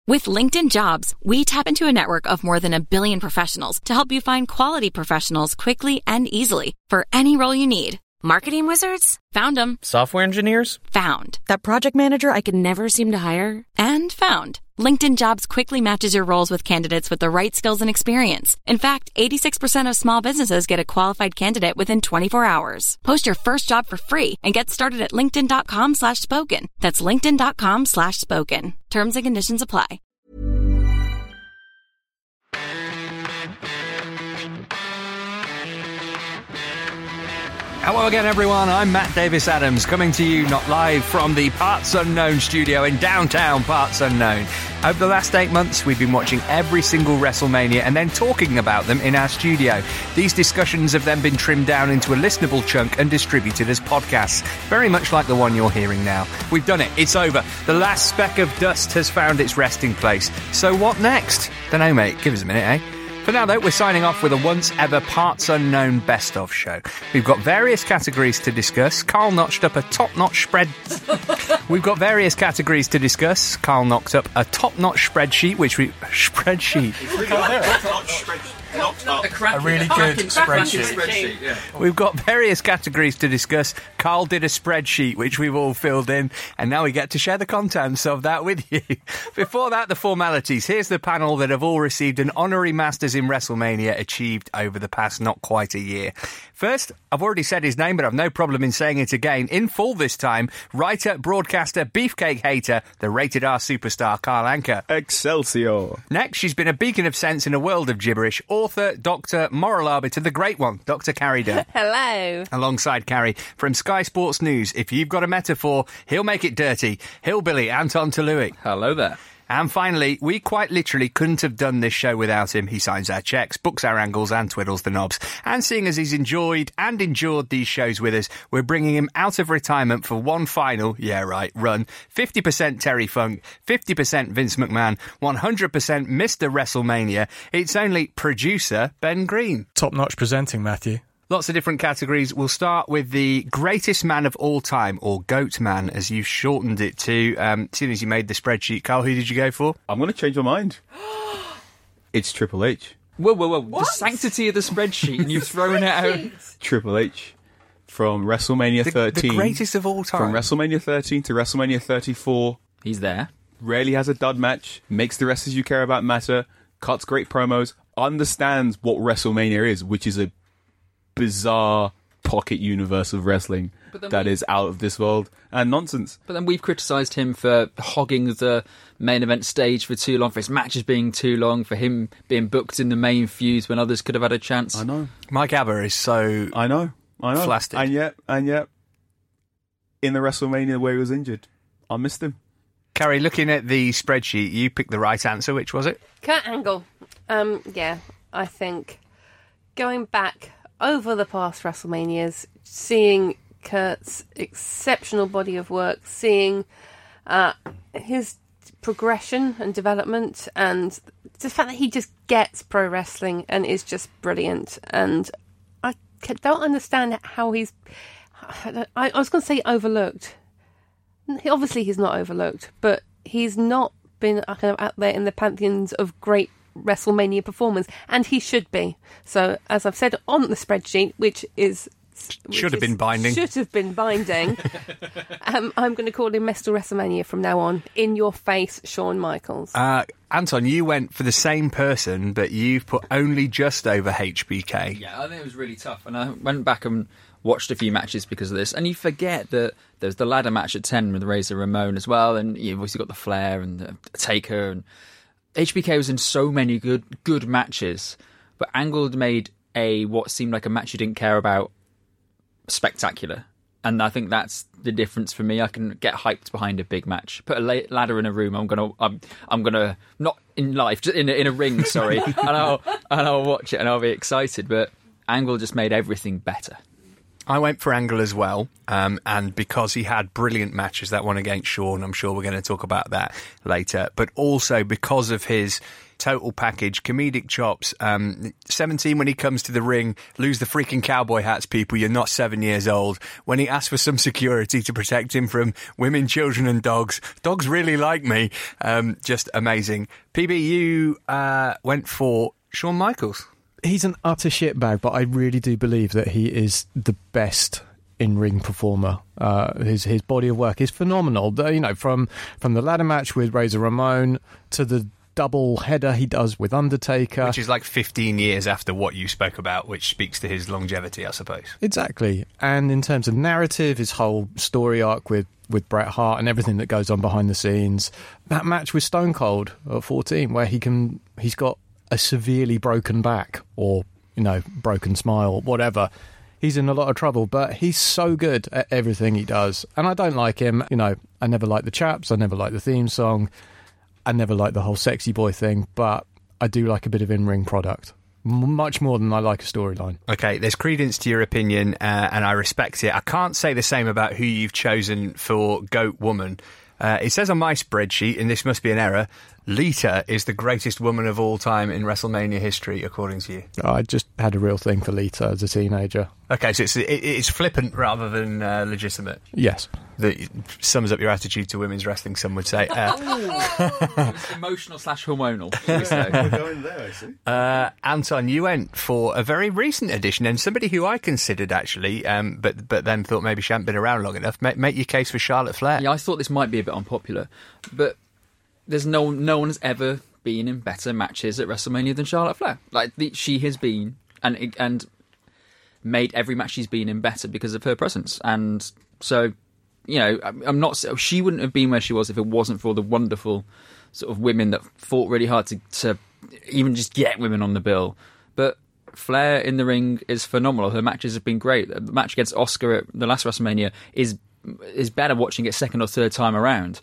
With LinkedIn Jobs, we tap into a network of more than 1 billion professionals to help you find quality professionals quickly and easily for any role you need. Marketing wizards? Found them. Software engineers? Found. That project manager I could never seem to hire? And found. LinkedIn Jobs quickly matches your roles with candidates with the right skills and experience. In fact, 86% of small businesses get a qualified candidate within 24 hours. Post your first job for free and get started at linkedin.com/spoken. That's linkedin.com/spoken. Terms and conditions apply. Hello again, everyone. I'm Matt Davis Adams, coming to you not live from the Parts Unknown studio in downtown Parts Unknown. Over the last 8 months, we've been watching every single WrestleMania and then talking about them in our studio. These discussions have then been trimmed down into a listenable chunk and distributed as podcasts, very much like the one you're hearing now. We've done it. It's over. The last speck of dust has found its resting place. So what next? Dunno, mate. Give us a minute, eh? For now, though, we're signing off with a once-ever Parts Unknown best-of show. We've got various categories to discuss. Carl notched up a top-notch Carl knocked up a top-notch spreadsheet, which we... Spreadsheet. A really good spreadsheet. Yeah. We've got various categories to discuss. Carl did a spreadsheet, which we've all filled in, and now we get to share the contents of that with you. Before that, the formalities. Here's the panel that have all received an honorary Masters in WrestleMania achieved over the past not quite a year. First, I've already said his name, but I've no problem in saying it again, in full this time, writer, broadcaster, beefcake hater, the Rated R superstar Carl Anka. Excelsior. Next, she's been a beacon of sense in a world of gibberish, author, doctor, moral arbiter, the great one, Dr. Carrie Dunn. Hello. Alongside Carrie, from Sky Sports News, if you've got a metaphor, he'll make it dirty. Hillbilly Anton Toluik. Hello there. And finally, we quite literally couldn't have done this show without him. He signs our checks, books our angles, and twiddles the knobs. And seeing as he's enjoyed and endured these shows with us, we're bringing him out of retirement for one final, run. 50% Terry Funk, 50% Vince McMahon, 100% Mr. WrestleMania. It's only producer Ben Green. Top-notch presenting, Matthew. Lots of different categories. We'll start with the greatest man of all time, or GOAT man, as you've shortened it to. As soon as you made the spreadsheet, Carl, who did you go for? I'm going to change my mind. It's Triple H. Whoa. What? The sanctity of the spreadsheet, and you've thrown it out. Triple H. From WrestleMania 13. The greatest of all time. From WrestleMania 13 to WrestleMania 34. He's there. Rarely has a dud match. Makes the wrestlers you care about matter. Cuts great promos. Understands what WrestleMania is, which is a bizarre pocket universe of wrestling that is out of this world and nonsense. But then we've criticised him for hogging the main event stage for too long, for his matches being too long, for him being booked in the main feuds when others could have had a chance. I know. Mike Aber is so I know. flastic. And yet, in the WrestleMania where he was injured, I missed him. Carrie, looking at the spreadsheet, you picked the right answer. Which was it? Kurt Angle. I think going back over the past WrestleManias, seeing Kurt's exceptional body of work, seeing his progression and development, and the fact that he just gets pro wrestling and is just brilliant. And I don't understand how he's... I was going to say overlooked. Obviously he's not overlooked, but he's not been kind of out there in the pantheons of great WrestleMania performance, and he should be. So, as I've said on the spreadsheet, which should have been binding, I'm going to call him Mr. WrestleMania from now on. In your face, Shawn Michaels. Anton, you went for the same person, but you've put only just over HBK. Yeah, I think it was really tough, and I went back and watched a few matches because of this, and you forget that there's the ladder match at 10 with Razor Ramon as well, and you've obviously got the Flair and the Taker, and HBK was in so many good matches, but Angle made what seemed like a match you didn't care about spectacular. And I think that's the difference for me. I can get hyped behind a big match. Put a ladder in a room. I'm gonna not in life, just in a ring. Sorry, and I'll watch it and I'll be excited. But Angle just made everything better. I went for Angle as well, and because he had brilliant matches, that one against Shawn, I'm sure we're going to talk about that later, but also because of his total package, comedic chops, 17 when he comes to the ring, lose the freaking cowboy hats, people, you're not 7 years old. When he asked for some security to protect him from women, children and dogs really like me. Just amazing. PB, you went for Shawn Michaels. He's an utter shitbag, but I really do believe that he is the best in-ring performer. His body of work is phenomenal. You know, from the ladder match with Razor Ramon to the double header he does with Undertaker, which is like 15 years after what you spoke about, which speaks to his longevity, I suppose. Exactly. And in terms of narrative, his whole story arc with Bret Hart and everything that goes on behind the scenes, that match with Stone Cold at 14, where he's got a severely broken back or, you know, broken smile, whatever. He's in a lot of trouble, but he's so good at everything he does. And I don't like him. You know, I never liked the chaps. I never liked the theme song. I never liked the whole sexy boy thing, but I do like a bit of in-ring product. Much more than I like a storyline. Okay, there's credence to your opinion, and I respect it. I can't say the same about who you've chosen for GOAT Woman. It says on my spreadsheet, and this must be an error, Lita is the greatest woman of all time in WrestleMania history, according to you. I just had a real thing for Lita as a teenager. Okay, so it's flippant rather than legitimate. Yes. That sums up your attitude to women's wrestling, some would say. Emotional / hormonal, shall we say. We're going there, I see. Anton, you went for a very recent addition, and somebody who I considered, actually, but then thought maybe she hadn't been around long enough. Make your case for Charlotte Flair. Yeah, I thought this might be a bit unpopular, but there's no one has ever been in better matches at WrestleMania than Charlotte Flair. Like, she has been, and made every match she's been in better because of her presence. And so, you know, I'm not. She wouldn't have been where she was if it wasn't for the wonderful sort of women that fought really hard to even just get women on the bill. But Flair in the ring is phenomenal. Her matches have been great. The match against Asuka at the last WrestleMania is better watching it second or third time around.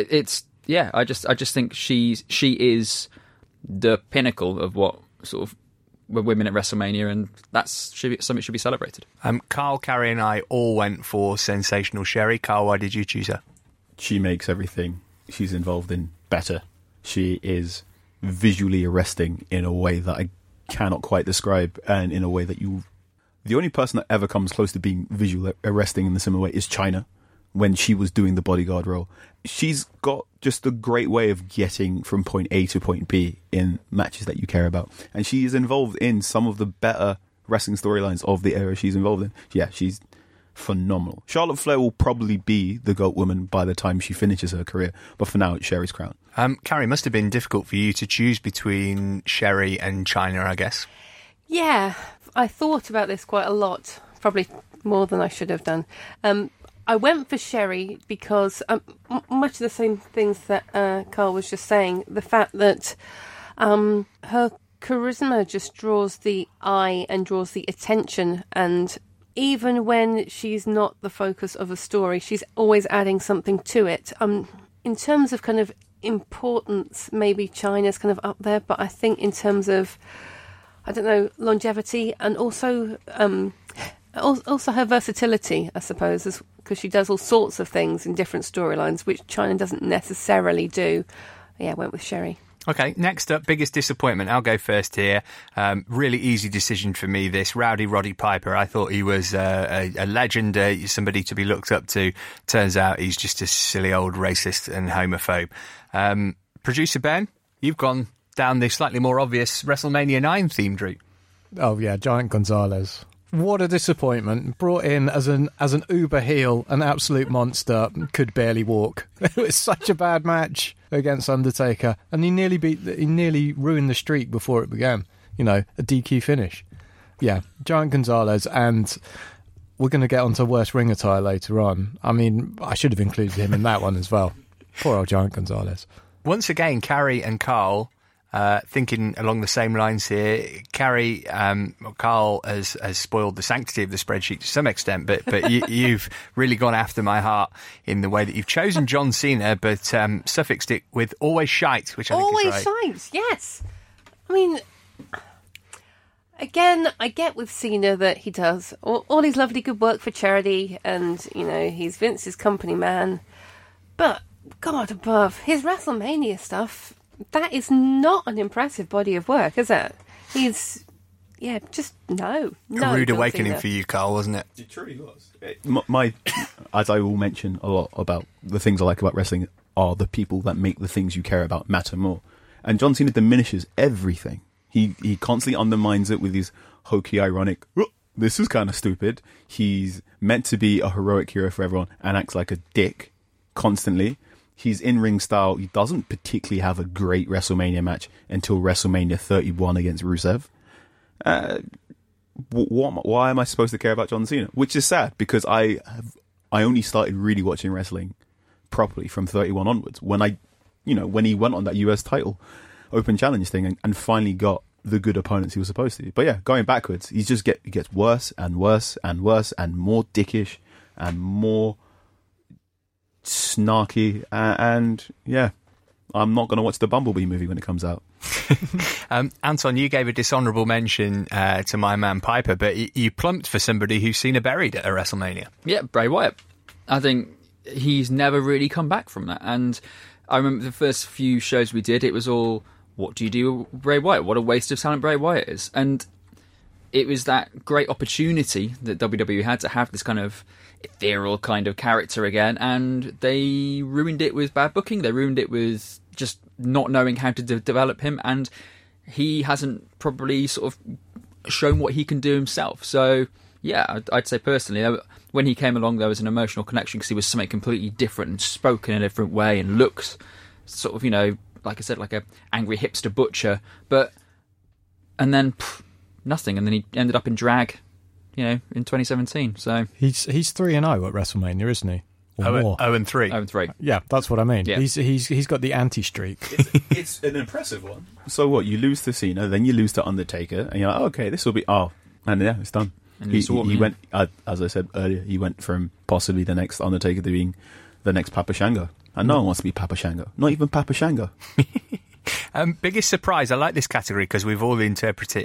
I just think she is the pinnacle of what sort of were women at WrestleMania, and that's something should be celebrated. Carl, Carrie and I all went for Sensational Sherry. Carl, why did you choose her? She makes everything she's involved in better. She is visually arresting in a way that I cannot quite describe, and in a way that the only person that ever comes close to being visually arresting in the similar way is Chyna, when she was doing the bodyguard role. She's got just a great way of getting from point A to point B in matches that you care about. And she is involved in some of the better wrestling storylines of the era she's involved in. Yeah, she's phenomenal. Charlotte Flair will probably be the GOAT woman by the time she finishes her career, but for now it's Sherry's crown. Carrie, must have been difficult for you to choose between Sherry and Chyna, I guess. Yeah, I thought about this quite a lot, probably more than I should have done. I went for Sherry because much of the same things that Carl was just saying. The fact that her charisma just draws the eye and draws the attention, and even when she's not the focus of a story, she's always adding something to it. In terms of kind of importance, maybe Chyna's kind of up there, but I think in terms of, I don't know, longevity and also her versatility, I suppose, because she does all sorts of things in different storylines, which Chyna doesn't necessarily do. Yeah, I went with Sherry. Okay, next up, biggest disappointment. I'll go first here. Really easy decision for me, this. Rowdy Roddy Piper. I thought he was a legend, somebody to be looked up to. Turns out he's just a silly old racist and homophobe. Producer Ben, you've gone down the slightly more obvious WrestleMania 9 themed route. Oh, yeah, Giant Gonzalez. What a disappointment. Brought in as an uber heel, an absolute monster, could barely walk. It was such a bad match against Undertaker, and he nearly ruined the streak before it began. You know, a DQ finish. Yeah, Giant Gonzalez, and we're going to get onto worst ring attire later on. I mean, I should have included him in that one as well. Poor old Giant Gonzalez. Once again, Carrie and Carl thinking along the same lines here. Carrie, Carl has spoiled the sanctity of the spreadsheet to some extent, but you've really gone after my heart in the way that you've chosen John Cena, but suffixed it with always shite, which I think is right. Always shite, yes. I mean, Again, I get with Cena that he does all his lovely good work for charity, and, you know, he's Vince's company man. But, God above, his WrestleMania stuff, that is not an impressive body of work, is it? He's, yeah, just no. A rude John awakening Cena. for you, Carl, wasn't it? It truly was. As I will mention a lot about the things I like about wrestling are the people that make the things you care about matter more. And John Cena diminishes everything. He constantly undermines it with his hokey, ironic, "Oh, this is kind of stupid." He's meant to be a heroic hero for everyone and acts like a dick constantly. His in-ring style, he doesn't particularly have a great WrestleMania match until WrestleMania 31 against Rusev. Why am I supposed to care about John Cena? Which is sad, because I only started really watching wrestling properly from 31 onwards, when he went on that US title open challenge thing and finally got the good opponents he was supposed to. But yeah, going backwards, he gets worse and worse and worse and more dickish and more snarky, and yeah, I'm not going to watch the Bumblebee movie when it comes out. Anton, you gave a dishonourable mention to my man Piper, but you plumped for somebody who's seen a buried at a WrestleMania. Yeah, Bray Wyatt. I think he's never really come back from that. And I remember the first few shows we did, it was all, what do you do with Bray Wyatt? What a waste of talent Bray Wyatt is. And it was that great opportunity that WWE had to have this kind of ethereal kind of character again, and they ruined it with bad booking. They ruined it with just not knowing how to develop him, and he hasn't probably sort of shown what he can do himself. So yeah, I'd say personally, when he came along, there was an emotional connection because he was something completely different and spoken in a different way and looks sort of, you know, like I said, like a angry hipster butcher. And then nothing, and then he ended up in drag, you know, in 2017. So He's 3-0 at WrestleMania, isn't he? Or more. 0-3. 0-3. Yeah, that's what I mean. Yeah. He's got the anti-streak. It's an impressive one. So what? You lose to Cena, then you lose to Undertaker, and you're like, okay, this will be and yeah, it's done. And He went, as I said earlier, he went from possibly the next Undertaker to being the next Papa Shango, and no one wants to be Papa Shango, not even Papa Shango. Biggest surprise. I like this category because we've all interpreted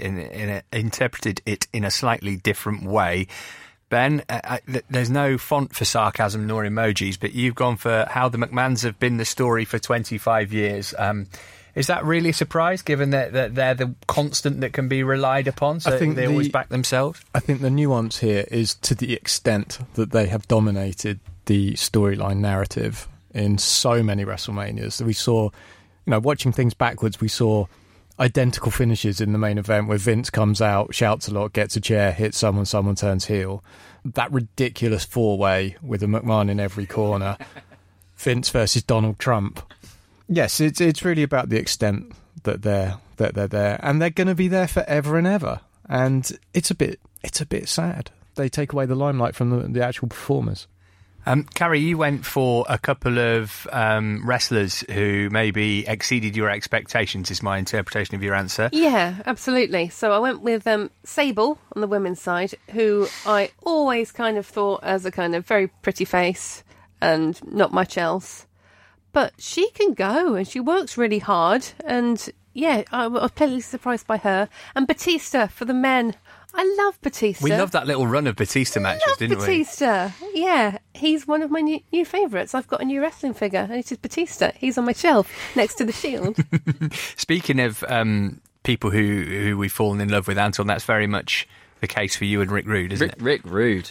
it in a slightly different way. Ben, there's no font for sarcasm nor emojis, but you've gone for how the McMahons have been the story for 25 years. Is that really a surprise, given that they're the constant that can be relied upon, so I think they always back themselves? I think the nuance here is to the extent that they have dominated the storyline narrative in so many WrestleManias. We saw, you know, watching things backwards, we saw identical finishes in the main event where Vince comes out, shouts a lot, gets a chair, hits someone turns heel. That ridiculous four-way with a McMahon in every corner. Vince versus Donald Trump. Yes, it's really about the extent that they're there, and they're going to be there forever and ever. And it's a bit sad. They take away the limelight from the actual performers. Carrie, you went for a couple of wrestlers who maybe exceeded your expectations, is my interpretation of your answer. Yeah, absolutely. So I went with Sable on the women's side, who I always kind of thought as a kind of very pretty face and not much else. But she can go, and she works really hard. And yeah, I was pleasantly surprised by her. And Batista for the men. I love Batista. We loved that little run of Batista matches, didn't Batista. Yeah, he's one of my new favourites. I've got a new wrestling figure, and it is Batista. He's on my shelf next to the Shield. Speaking of people who we've fallen in love with, Anton, that's very much the case for you and Rick Rude, isn't it? Rick Rude.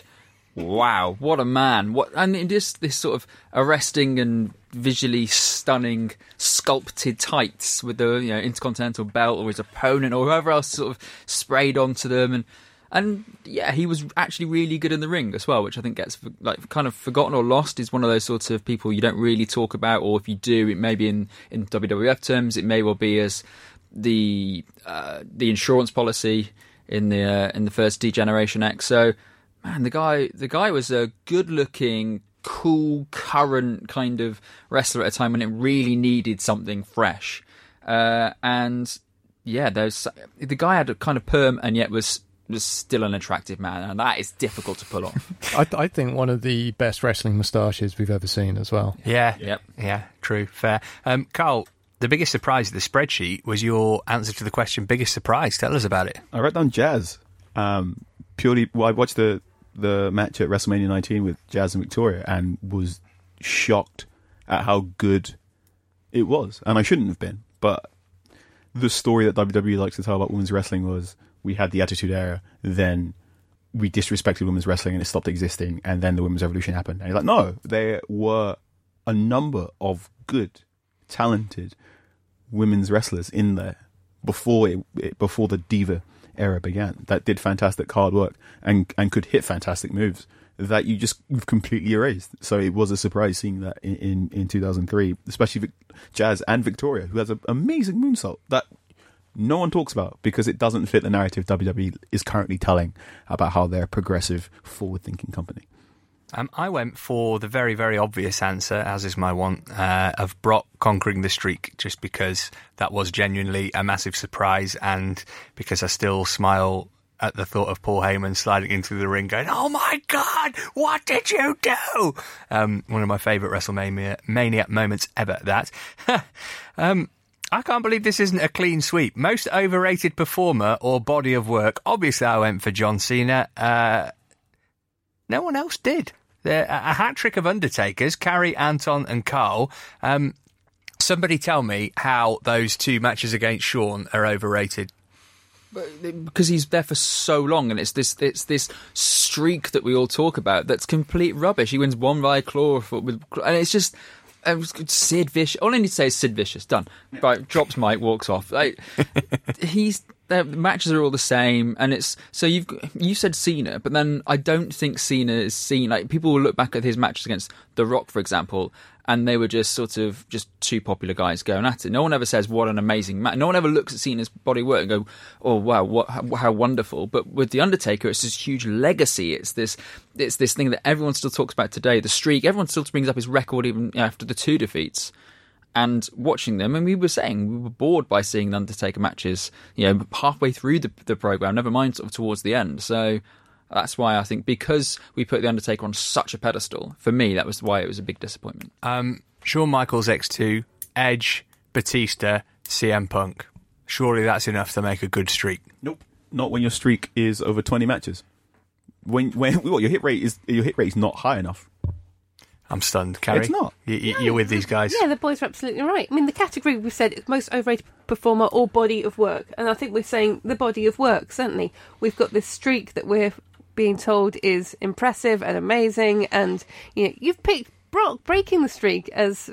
Wow, what a man. And just this sort of arresting and visually stunning sculpted tights with the, you know, Intercontinental belt, or his opponent or whoever else sort of sprayed onto them, and yeah, he was actually really good in the ring as well, which I think gets like kind of forgotten or lost. He's one of those sorts of people you don't really talk about, or if you do, it may be in WWF terms, it may well be as the insurance policy in the first D-Generation X. So man, the guy was a good-looking, cool, current kind of wrestler at a time when it really needed something fresh. And yeah, the guy had a kind of perm and yet was still an attractive man, and that is difficult to pull off. I think one of the best wrestling moustaches we've ever seen as well. Yeah, yep. Yeah, true, fair. Carl, the biggest surprise of the spreadsheet was your answer to the question, biggest surprise. Tell us about it. I wrote down Jazz. Purely, I watched the match at WrestleMania 19 with Jazz and Victoria and was shocked at how good it was. And I shouldn't have been, but the story that WWE likes to tell about women's wrestling was we had the Attitude Era, then we disrespected women's wrestling and it stopped existing, and then the Women's Revolution happened. And you're like, no, there were a number of good, talented women's wrestlers in there before the Diva era began that did fantastic hard work and could hit fantastic moves that you've completely erased. So it was a surprise seeing that in 2003, especially Jazz and Victoria, who has an amazing moonsault that no one talks about because it doesn't fit the narrative WWE is currently telling about how they're a progressive, forward-thinking company. I went for the very, very obvious answer, as is my want, of Brock conquering the streak, just because that was genuinely a massive surprise, and because I still smile at the thought of Paul Heyman sliding into the ring going, "Oh my God, what did you do?" One of my favourite WrestleMania moments ever, that. I can't believe this isn't a clean sweep. Most overrated performer or body of work. Obviously, I went for John Cena. No one else did. A hat-trick of Undertakers, Carrie, Anton and Carl. Somebody tell me how those two matches against Shawn are overrated. Because he's there for so long, and it's this streak that we all talk about that's complete rubbish. He wins one by claw, and it's just Sid Vicious. All I need to say is Sid Vicious. Done. Right, drops mic, walks off. The matches are all the same, and it's so you said Cena, but then I don't think Cena is seen. Like, people will look back at his matches against The Rock, for example, and they were just sort of just two popular guys going at it. No one ever says what an amazing match. No one ever looks at Cena's body work and go, "Oh wow, how wonderful." But with The Undertaker, it's this huge legacy. It's this thing that everyone still talks about today. The streak. Everyone still brings up his record even after the 2 defeats. And watching them, and we were bored by seeing the Undertaker matches, halfway through the program, never mind sort of towards the end. So that's why I think, because we put the Undertaker on such a pedestal, for me, that was why it was a big disappointment. Shawn Michaels X2, Edge, Batista, CM Punk. Surely that's enough to make a good streak. Nope, not when your streak is over 20 matches. When your hit rate is not high enough. I'm stunned, Carrie. It's not. You're with these guys. Yeah, the boys are absolutely right. I mean, the category we've said is most overrated performer or body of work. And I think we're saying the body of work, certainly. We've got this streak that we're being told is impressive and amazing. And you've picked Brock breaking the streak as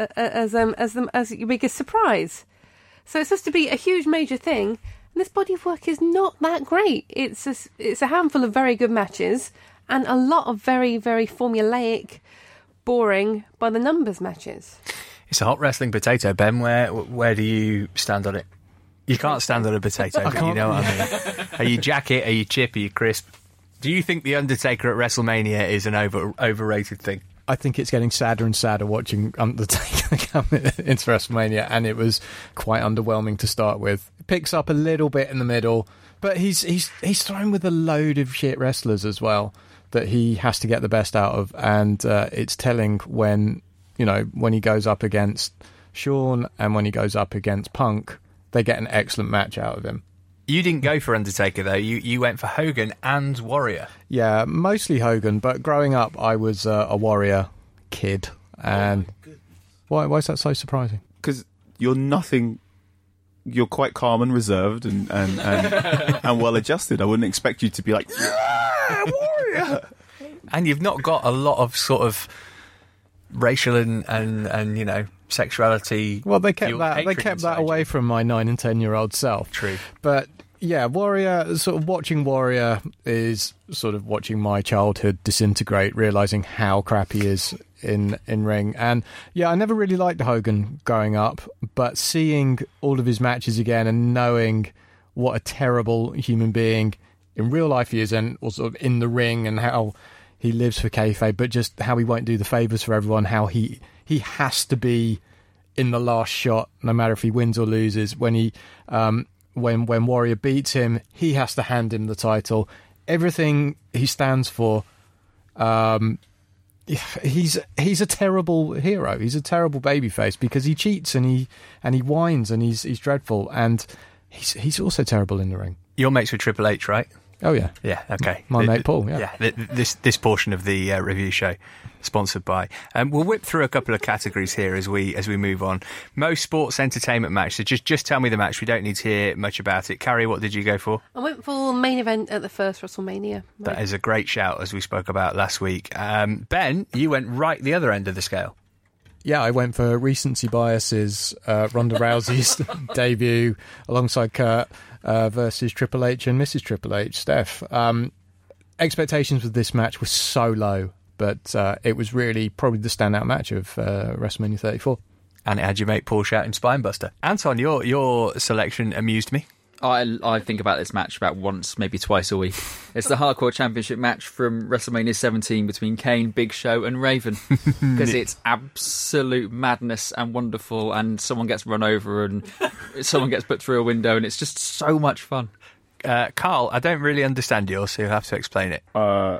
your biggest surprise. So it's supposed to be a huge major thing. And this body of work is not that great. It's a handful of very good matches and a lot of very, very formulaic, boring by the numbers matches. It's a hot wrestling potato, Ben. Where do you stand on it? You can't stand on a potato, but you know what I mean. Are you jacket? Are you chip? Are you crisp? Do you think The Undertaker at WrestleMania is an overrated thing? I think it's getting sadder and sadder watching Undertaker come into WrestleMania, and it was quite underwhelming to start with. It picks up a little bit in the middle, but he's thrown with a load of shit wrestlers as well that he has to get the best out of, and it's telling when he goes up against Shawn and when he goes up against Punk, they get an excellent match out of him. You didn't go for Undertaker though. You went for Hogan and Warrior. Yeah, mostly Hogan, but growing up I was a Warrior kid. And why is that so surprising? Because you're quite calm and reserved and well adjusted. I wouldn't expect you to be like, yeah, Warrior. And you've not got a lot of sort of racial and sexuality. Well, they kept that away from my 9 and 10-year-old self. True. But yeah, Warrior, sort of watching Warrior is sort of watching my childhood disintegrate, realising how crap he is in ring. And yeah, I never really liked Hogan growing up, but seeing all of his matches again and knowing what a terrible human being in real life he is, and also in the ring, and how he lives for kayfabe, but just how he won't do the favours for everyone, how he has to be in the last shot, no matter if he wins or loses. When when Warrior beats him, he has to hand him the title. Everything he stands for, he's a terrible hero. He's a terrible babyface because he cheats and he whines and he's dreadful, and he's also terrible in the ring. You're mates with Triple H, right? Oh yeah, yeah. Okay, my mate Paul. Yeah, This portion of the review show sponsored by. We'll whip through a couple of categories here as we move on. Most sports entertainment match. So just tell me the match. We don't need to hear much about it. Carrie, what did you go for? I went for main event at the first WrestleMania. That is a great shout, as we spoke about last week. Ben, you went right the other end of the scale. Yeah, I went for recency bias's Ronda Rousey's debut alongside Kurt versus Triple H and Mrs. Triple H, Steph. Expectations with this match were so low, but it was really probably the standout match of WrestleMania 34. And it had your mate Paul shouting Spinebuster. Anton, your selection amused me. I think about this match about once, maybe twice a week. It's the Hardcore Championship match from WrestleMania 17 between Kane, Big Show and Raven. Because it's absolute madness and wonderful, and someone gets run over and someone gets put through a window, and it's just so much fun. Carl, I don't really understand yours, so you'll have to explain it.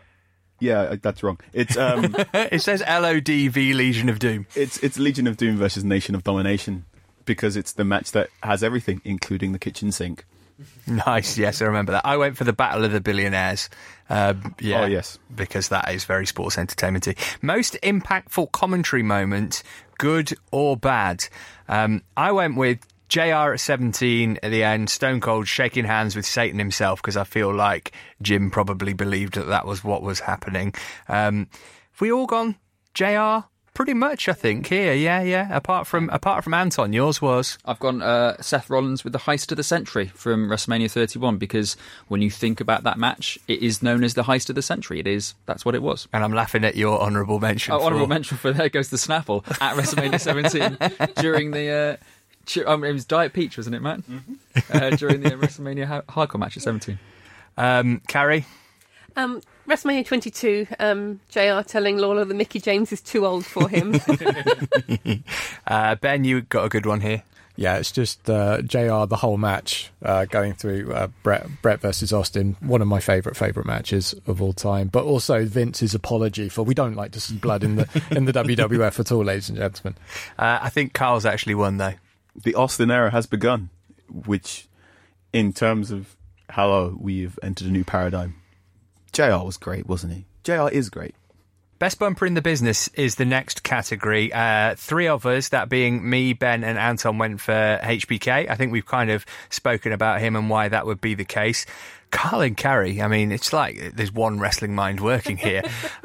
Yeah, that's wrong. It's it says LODV, Legion of Doom. It's Legion of Doom versus Nation of Domination, because it's the match that has everything, including the kitchen sink. Nice, yes, I remember that. I went for the Battle of the Billionaires. Oh, yes. Because that is very sports entertainment-y. Most impactful commentary moment, good or bad? I went with JR at 17 at the end, Stone Cold shaking hands with Satan himself, because I feel like Jim probably believed that was what was happening. Have we all gone JR? Pretty much, I think, here, yeah. Apart from Anton, yours was? I've gone Seth Rollins with the heist of the century from WrestleMania 31, because when you think about that match, it is known as the heist of the century. That's what it was. And I'm laughing at your honourable mention. Honourable mention for there goes the Snapple at WrestleMania 17 during the... it was Diet Peach, wasn't it, Matt? Mm-hmm. During the WrestleMania Hardcore match at 17. Carrie? WrestleMania 22, JR telling Lawler that Mickie James is too old for him. Ben, you got a good one here. Yeah, it's just JR the whole match going through Brett versus Austin, one of my favourite matches of all time. But also Vince's apology for we don't like to see blood in the WWF at all, ladies and gentlemen. I think Carl's actually won though. The Austin era has begun, which, in terms of how we've entered a new paradigm, JR was great, wasn't he? JR is great. Best bumper in the business is the next category. Three of us, that being me, Ben and Anton, went for HBK. I think we've kind of spoken about him and why that would be the case. Carl and Carrie, I mean, it's like there's one wrestling mind working here,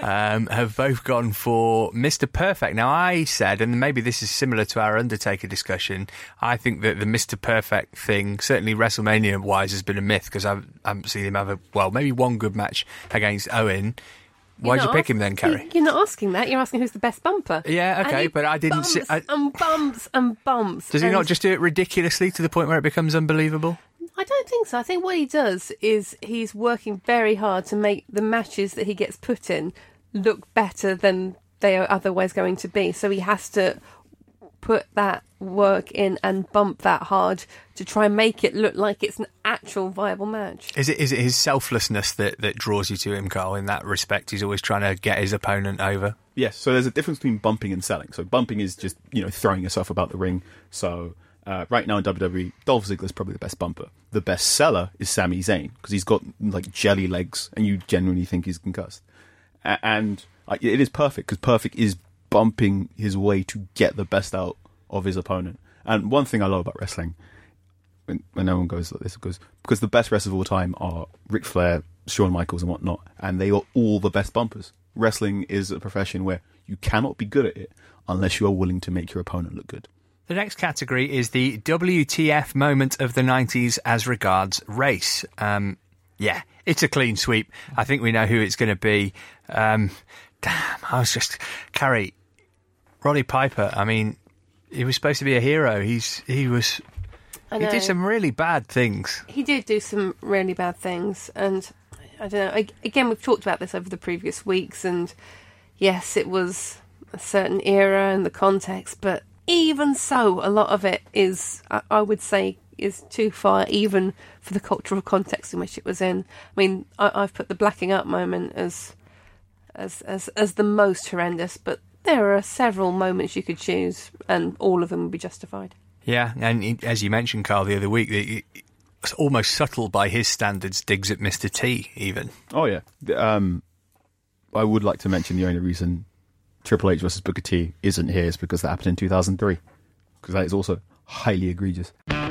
have both gone for Mr. Perfect. Now, I said, and maybe this is similar to our Undertaker discussion, I think that the Mr. Perfect thing, certainly WrestleMania-wise, has been a myth, because I haven't seen him have maybe one good match against Owen. Why'd you pick him then, Carrie? You're not asking that. You're asking who's the best bumper. Yeah, okay, but I didn't see... And bumps and bumps. Does he not just do it ridiculously to the point where it becomes unbelievable? I don't think so. I think what he does is he's working very hard to make the matches that he gets put in look better than they are otherwise going to be. So he has to put that work in and bump that hard to try and make it look like it's an actual viable match. Is it his selflessness that draws you to him, Carl, in that respect? He's always trying to get his opponent over? Yes, so there's a difference between bumping and selling. So bumping is just, throwing yourself about the ring. So right now in WWE, Dolph Ziggler's probably the best bumper. The best seller is Sami Zayn, because he's got like jelly legs and you genuinely think he's concussed. And it is Perfect, because Perfect is bumping his way to get the best out of his opponent. And one thing I love about wrestling, when everyone goes like this, goes because the best wrestlers of all time are Ric Flair, Shawn Michaels and whatnot, and they are all the best bumpers. Wrestling is a profession where you cannot be good at it unless you are willing to make your opponent look good. The next category is the WTF moment of the 90s as regards race. Yeah, it's a clean sweep. I think we know who it's going to be. Carrie, Roddy Piper, I mean, he was supposed to be a hero. He did some really bad things. He did do some really bad things, and I don't know. Again, we've talked about this over the previous weeks, and yes, it was a certain era and the context, but even so, a lot of it is, I would say, is too far, even for the cultural context in which it was in. I mean, I've put the blacking up moment as as the most horrendous, but there are several moments you could choose, and all of them would be justified. Yeah, and as you mentioned, Carl, the other week, it's almost subtle by his standards, digs at Mr. T, even. Oh, yeah. I would like to mention the only reason Triple H versus Booker T isn't here is because that happened in 2003, because that is also highly egregious.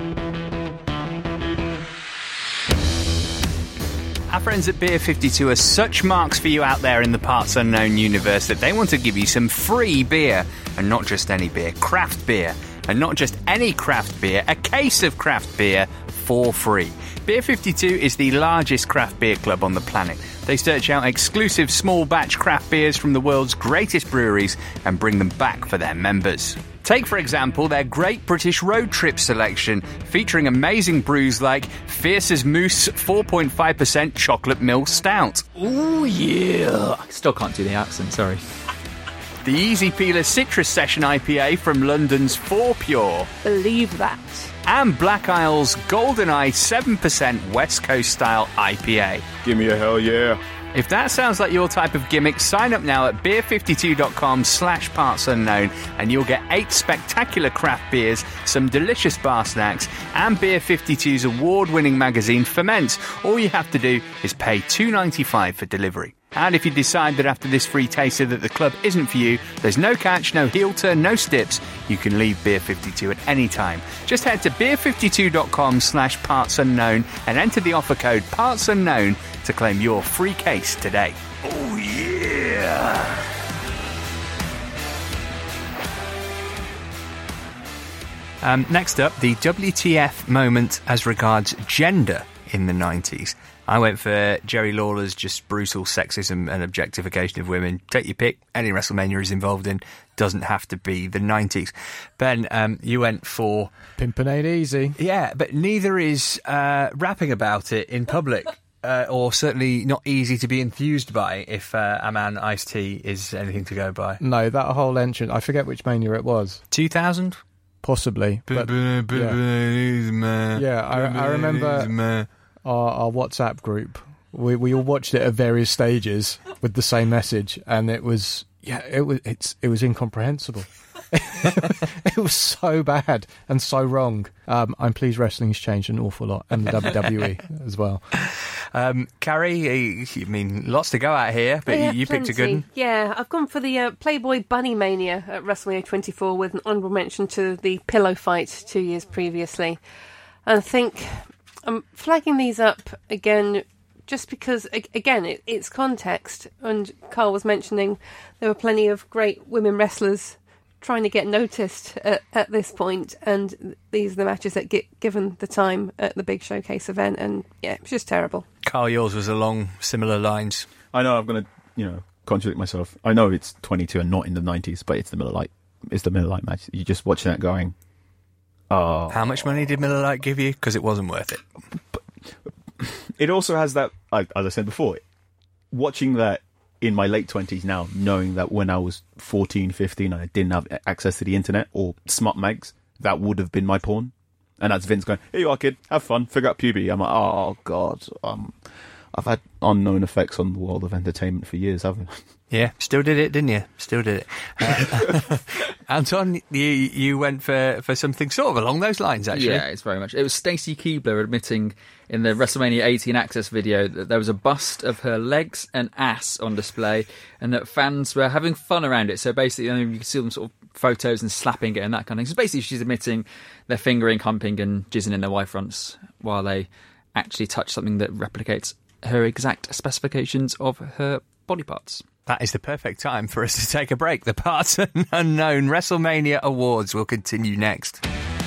Our friends at Beer 52 are such marks for you out there in the Parts Unknown universe that they want to give you some free beer, and not just any beer, craft beer, and not just any craft beer, a case of craft beer for free. Beer 52 is the largest craft beer club on the planet. They search out exclusive small batch craft beers from the world's greatest breweries and bring them back for their members. Take, for example, their Great British Road Trip selection, featuring amazing brews like Fierce as Moose 4.5% Chocolate Mill Stout. Ooh, yeah. I still can't do the accent, sorry. The Easy Peeler Citrus Session IPA from London's 4 Pure. Believe that. And Black Isle's GoldenEye 7% West Coast style IPA. Give me a hell yeah. If that sounds like your type of gimmick, sign up now at beer52.com/partsunknown and you'll get 8 spectacular craft beers, some delicious bar snacks, and Beer 52's award-winning magazine Ferment. All you have to do is pay $2.95 for delivery. And if you decide that after this free taster that the club isn't for you, there's no catch, no heel turn, no stips, you can leave Beer 52 at any time. Just head to beer52.com/partsunknown and enter the offer code partsunknown to claim your free case today. Oh, yeah! Next up, the WTF moment as regards gender in the 90s. I went for Jerry Lawler's just brutal sexism and objectification of women. Take your pick. Any WrestleMania is involved in. Doesn't have to be the 90s. Ben, you went for... Pimpin' ain't easy. Yeah, but neither is rapping about it in public. Or certainly not easy to be enthused by if a man Ice-T is anything to go by. No, that whole entrance, I forget which Mania it was. 2000? Possibly. But, yeah, I remember our WhatsApp group. We all watched it at various stages with the same message, and it was incomprehensible. It was so bad and so wrong. I'm pleased wrestling's changed an awful lot, and the WWE as well. Carrie, I mean, lots to go at here, but you picked a good one. Yeah, I've gone for the Playboy Bunny Mania at WrestleMania 24 with an honourable mention to the pillow fight 2 years previously. And I think I'm flagging these up again just because, again, it's context. And Carl was mentioning there were plenty of great women wrestlers trying to get noticed at this point, and these are the matches that get given the time at the big showcase event, and yeah, it was just terrible. Carl, yours was along similar lines. I know I'm going to, contradict myself. I know it's 22 and not in the 90s, but it's the Miller Lite. It's the Miller Lite match. You're just watching that going, oh. How much money did Miller Lite give you? Because it wasn't worth it. But it also has that, as I said before, watching that in my late 20s now, knowing that when I was 14, 15, and I didn't have access to the internet or smart mags, that would have been my porn. And that's Vince going, here you are, kid, have fun, figure out puberty. I'm like, oh, God, I've had unknown effects on the world of entertainment for years, haven't I? Yeah, still did it, didn't you? Still did it. Anton, you went for something sort of along those lines, actually. Yeah, it's very much. It was Stacy Keibler admitting in the WrestleMania 18 Access video that there was a bust of her legs and ass on display, and that fans were having fun around it. So basically, you can see them sort of photos and slapping it and that kind of thing. So basically, she's admitting they're fingering, humping, and jizzing in their Y fronts while they actually touch something that replicates her exact specifications of her body parts. That is the perfect time for us to take a break. The Parts Unknown WrestleMania Awards will continue next.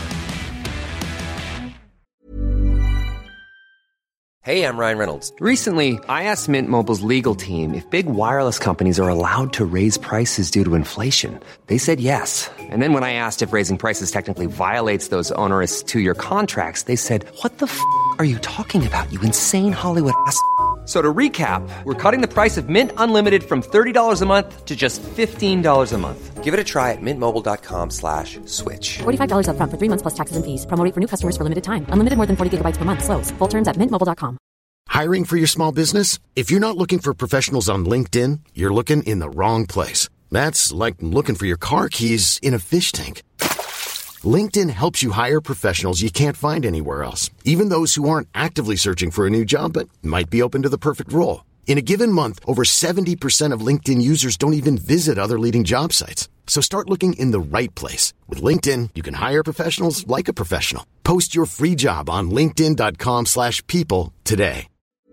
Hey, I'm Ryan Reynolds. Recently, I asked Mint Mobile's legal team if big wireless companies are allowed to raise prices due to inflation. They said yes. And then when I asked if raising prices technically violates those onerous 2-year contracts, they said, what the f*** are you talking about, you insane Hollywood ass f- So to recap, we're cutting the price of Mint Unlimited from $30 a month to just $15 a month. Give it a try at mintmobile.com/switch. $45 up front for 3 months plus taxes and fees. Promo rate for new customers for limited time. Unlimited more than 40 gigabytes per month. Slows full terms at mintmobile.com. Hiring for your small business? If you're not looking for professionals on LinkedIn, you're looking in the wrong place. That's like looking for your car keys in a fish tank. LinkedIn helps you hire professionals you can't find anywhere else, even those who aren't actively searching for a new job but might be open to the perfect role. In a given month, over 70% of LinkedIn users don't even visit other leading job sites. So start looking in the right place. With LinkedIn, you can hire professionals like a professional. Post your free job on linkedin.com/people today.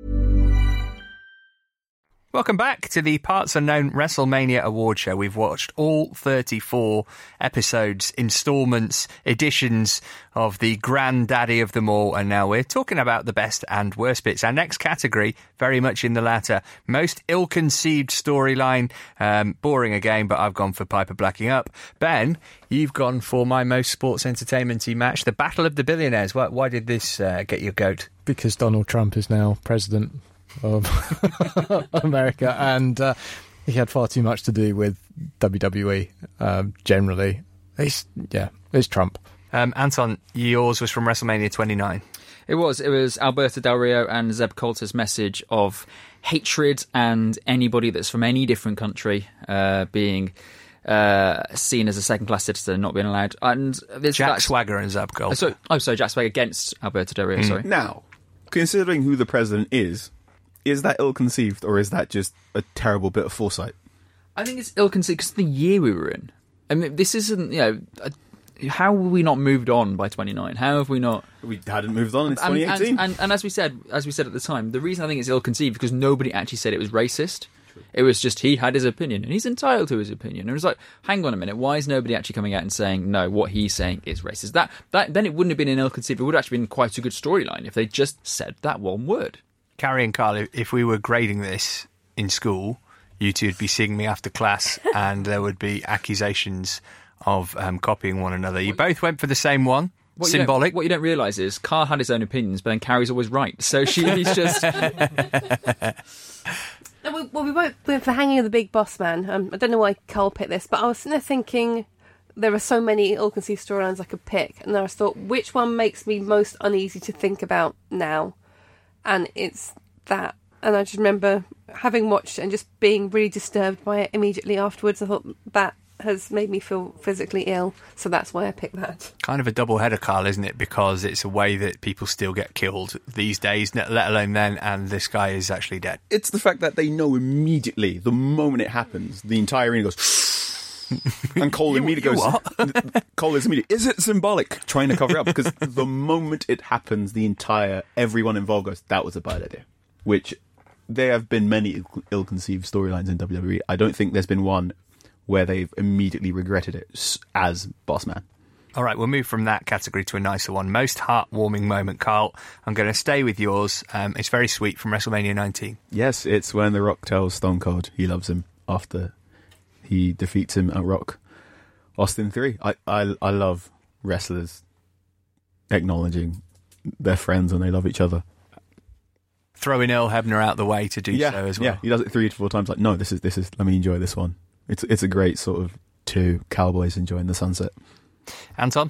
Welcome back to the Parts Unknown WrestleMania Award Show. We've watched all 34 episodes, installments, editions of the granddaddy of them all, and now we're talking about the best and worst bits. Our next category, very much in the latter, most ill-conceived storyline. Boring again, but I've gone for Piper blacking up. Ben, you've gone for my most sports entertainment-y match, the Battle of the Billionaires. Why did this get your goat? Because Donald Trump is now president of America, and he had far too much to do with WWE generally. It's Trump. Anton, yours was from WrestleMania 29. It was Alberto Del Rio and Zeb Coulter's message of hatred and anybody that's from any different country being seen as a second-class citizen, not being allowed. And Jack Swagger and Zeb Coulter. Sorry, Jack Swagger against Alberto Del Rio, sorry. Now, considering who the president is that ill-conceived, or is that just a terrible bit of foresight? I think it's ill-conceived because of the year we were in. I mean, this isn't, how have we not moved on by 29? How have we not? We hadn't moved on in 2018. And as we said at the time, the reason I think it's ill-conceived because nobody actually said it was racist. True. It was just he had his opinion, and he's entitled to his opinion. And it was like, hang on a minute, why is nobody actually coming out and saying, no, what he's saying is racist? That then it wouldn't have been an ill-conceived, it would have actually been quite a good storyline if they just said that one word. Carrie and Carl, if we were grading this in school, you two would be seeing me after class and there would be accusations of copying one another. You both went for the same one. Symbolic. What you don't realise is Carl had his own opinions, but then Carrie's always right. So he's just... We went for Hanging of the Big Boss Man. I don't know why Carl picked this, but I was sitting there thinking there are so many ill-conceived storylines I could pick, and I thought, which one makes me most uneasy to think about now? And it's that. And I just remember having watched it and just being really disturbed by it immediately afterwards. I thought that has made me feel physically ill, so that's why I picked that. Kind of a double header, Carl, isn't it? Because it's a way that people still get killed these days, let alone then, and this guy is actually dead. It's the fact that they know immediately, the moment it happens, the entire arena goes... and Cole immediately goes... Cole is immediately... Is it symbolic? Trying to cover it up, because the moment it happens, everyone involved goes, that was a bad idea. Which, there have been many ill-conceived storylines in WWE. I don't think there's been one where they've immediately regretted it as Boss Man. All right, we'll move from that category to a nicer one. Most heartwarming moment, Carl. I'm going to stay with yours. It's very sweet, from WrestleMania 19. Yes, it's when The Rock tells Stone Cold he loves him after he defeats him at Rock Austin 3. I love wrestlers acknowledging their friends when they love each other. Throwing Earl Hebner out the way to do so as well. Yeah, he does it 3 to 4 times. Like, no, this is. Let me enjoy this one. It's a great sort of two cowboys enjoying the sunset. Anton?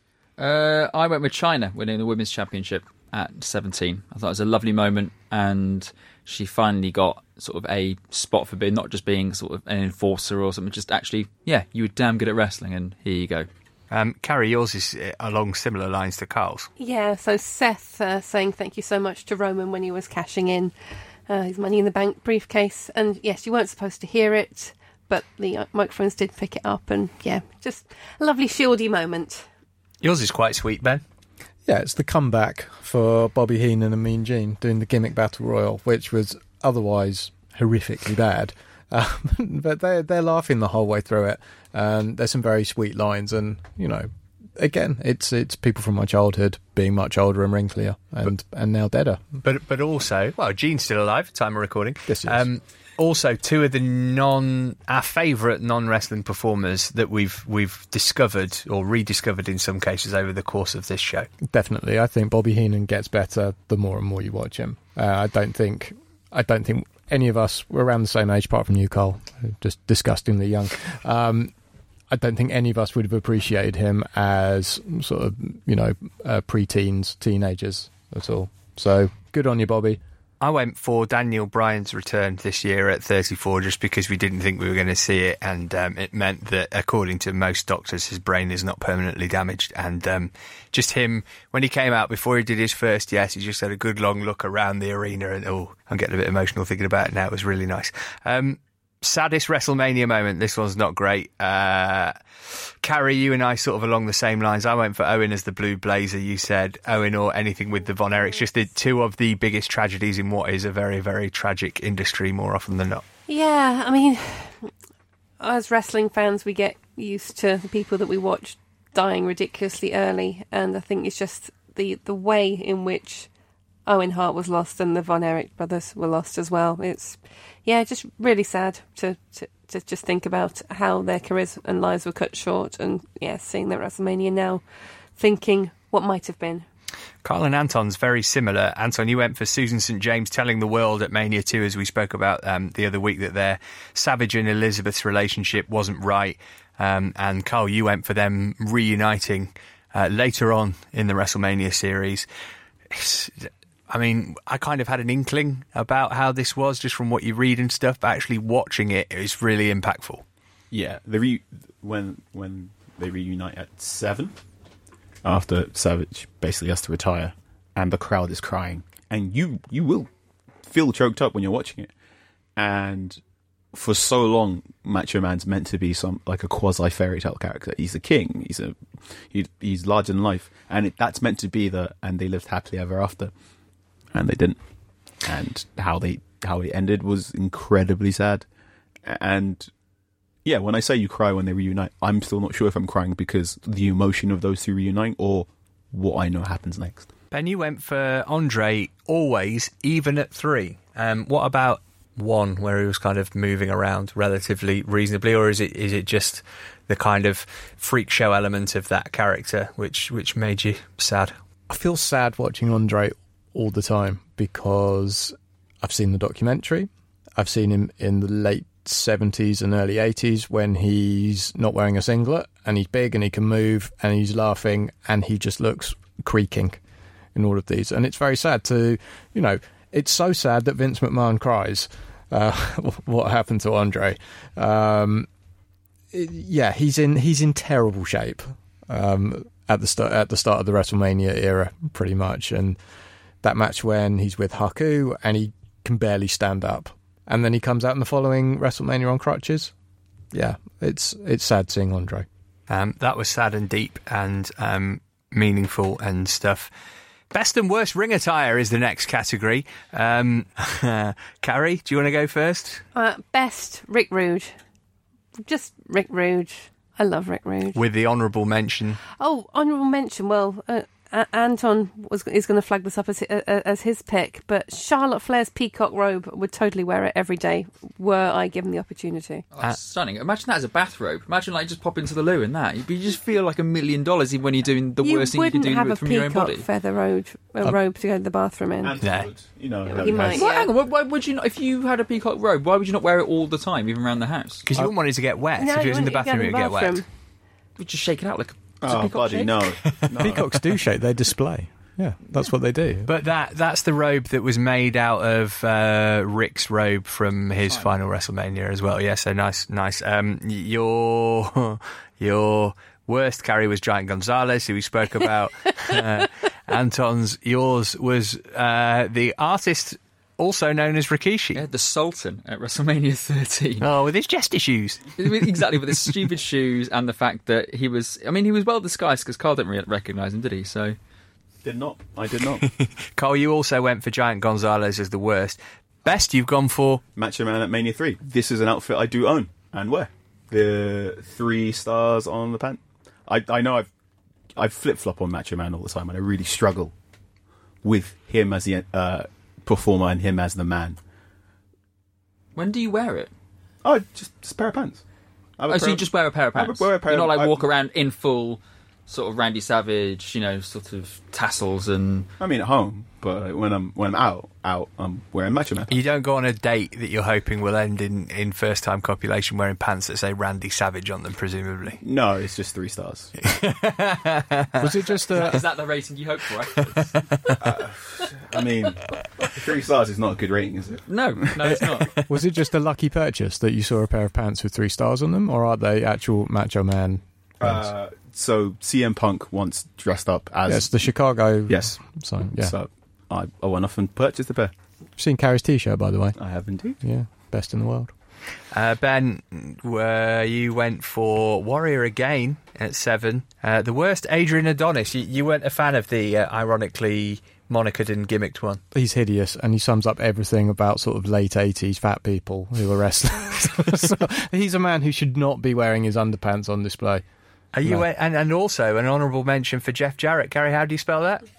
I went with Chyna winning the Women's Championship at 17. I thought it was a lovely moment, and she finally got sort of a spot for being not just being sort of an enforcer or something, just actually, you were damn good at wrestling, and here you go. Carrie, yours is along similar lines to Carl's. Yeah, so Seth saying thank you so much to Roman when he was cashing in his Money in the Bank briefcase. And yes, you weren't supposed to hear it, but the microphones did pick it up. And just a lovely shieldy moment. Yours is quite sweet, Ben. Yeah, it's the comeback for Bobby Heenan and Mean Gene doing the gimmick battle royal, which was otherwise horrifically bad. But they're laughing the whole way through it. There's some very sweet lines, and again, it's people from my childhood being much older and wrinklier and now deader. But also, well, Gene's still alive at the time of recording. Yes, yes. Also, two of our favourite non-wrestling performers that we've discovered or rediscovered in some cases over the course of this show. Definitely, I think Bobby Heenan gets better the more and more you watch him. I don't think any of us were around the same age, apart from you, Cole, just disgustingly young. I don't think any of us would have appreciated him as sort of, pre-teens, teenagers at all. So good on you, Bobby. I went for Daniel Bryan's return this year at 34 just because we didn't think we were going to see it, and it meant that, according to most doctors, his brain is not permanently damaged. And just him, when he came out before he did his first yes, he just had a good long look around the arena, and I'm getting a bit emotional thinking about it now. It was really nice. Saddest WrestleMania moment. This one's not great. Carrie, you and I sort of along the same lines. I went for Owen as the Blue Blazer. You said Owen or anything with the Von Erichs. Just the two of the biggest tragedies in what is a very, very tragic industry more often than not. Yeah, I mean, as wrestling fans, we get used to the people that we watch dying ridiculously early, and I think it's just the way in which Owen Hart was lost and the Von Erich brothers were lost as well. It's, yeah, just really sad to just think about how their careers and lives were cut short, and yeah, seeing that WrestleMania now, thinking what might have been. Carl and Anton's very similar. Anton, you went for Susan St. James telling the world at Mania 2, as we spoke about the other week, that their Savage and Elizabeth's relationship wasn't right. And Carl, you went for them reuniting later on in the WrestleMania series. I mean, I kind of had an inkling about how this was just from what you read and stuff, but actually watching it is really impactful. Yeah, when they reunite at 7, after Savage basically has to retire, and the crowd is crying, and you will feel choked up when you're watching it. And for so long, Macho Man's meant to be like a quasi fairy tale character. He's a king. He's larger than life, and that's meant to be and they lived happily ever after. And they didn't. And how it ended was incredibly sad. And yeah, when I say you cry when they reunite, I'm still not sure if I'm crying because the emotion of those two reuniting or what I know happens next. Ben, you went for Andre always, even at 3. What about 1, where he was kind of moving around relatively reasonably, or is it just the kind of freak show element of that character which made you sad? I feel sad watching Andre all the time because I've seen the documentary. I've seen him in the late 70s and early 80s when he's not wearing a singlet and he's big and he can move and he's laughing and he just looks creaking in all of these. And it's very sad it's so sad that Vince McMahon cries what happened to Andre. He's in terrible shape at the start of the WrestleMania era, pretty much. And that match when he's with Haku and he can barely stand up, and then he comes out in the following WrestleMania on crutches. Yeah, it's sad seeing Andre. That was sad and deep and meaningful and stuff. Best and worst ring attire is the next category. Carrie, do you want to go first? Best, Rick Rude. Just Rick Rude. I love Rick Rude. With the honourable mention. Oh, honourable mention. Well, Anton is going to flag this up as his pick, but Charlotte Flair's peacock robe, would totally wear it every day were I given the opportunity. Oh, stunning. Imagine that as a bathrobe. Imagine just pop into the loo in that. You just feel like $1 million even when you're doing the worst thing you can do from your own body. You wouldn't have a peacock feather robe to go to the bathroom in. He might. Well, hang on. Why would you not? If you had a peacock robe, why would you not wear it all the time, even around the house? Because you wouldn't want it to get wet. If it was in the bathroom, it would get wet. You'd just shake it out like Oh, buddy, no. Peacocks do shake. They display. Yeah, that's what they do. But that's the robe that was made out of Rick's robe from his final WrestleMania as well. Yeah, so nice. Your worst, Carrie, was Giant Gonzalez, who we spoke about. Yours was the artist also known as Rikishi. Yeah, the Sultan at WrestleMania 13. Oh, with his chest issues. Exactly, with his stupid shoes and the fact that he was well disguised because Carl didn't recognise him, did he? So I did not. Carl, you also went for Giant Gonzalez as the worst. Best, you've gone for Macho Man at Mania 3. This is an outfit I do own and wear. The 3 stars on the pant. I know I flip-flop on Macho Man all the time and I really struggle with him as the performer and him as the man. When do you wear it? Oh, just a pair of pants. So you just wear a pair of pants? You're not walk around in full sort of Randy Savage, sort of tassels and... I mean, at home, but when I'm out, I'm wearing Macho Man. You don't go on a date that you're hoping will end in first-time copulation wearing pants that say Randy Savage on them, presumably. No, it's just 3 stars. Was it just Is that the rating you hope for? I mean, 3 stars is not a good rating, is it? No, it's not. Was it just a lucky purchase that you saw a pair of pants with 3 stars on them, or are they actual Macho Man pants? So CM Punk once dressed up as... Yes, the Chicago... Yes. So, yeah. So I went off and purchased a pair. Seen Carrie's T-shirt, by the way. I have indeed. Yeah, best in the world. Ben, you went for Warrior again at 7. The worst, Adrian Adonis. You weren't a fan of the ironically monikered and gimmicked one. He's hideous, and he sums up everything about sort of late 80s fat people who are wrestlers. So he's a man who should not be wearing his underpants on display. Are you? And also an honourable mention for Jeff Jarrett. Carrie, how do you spell that?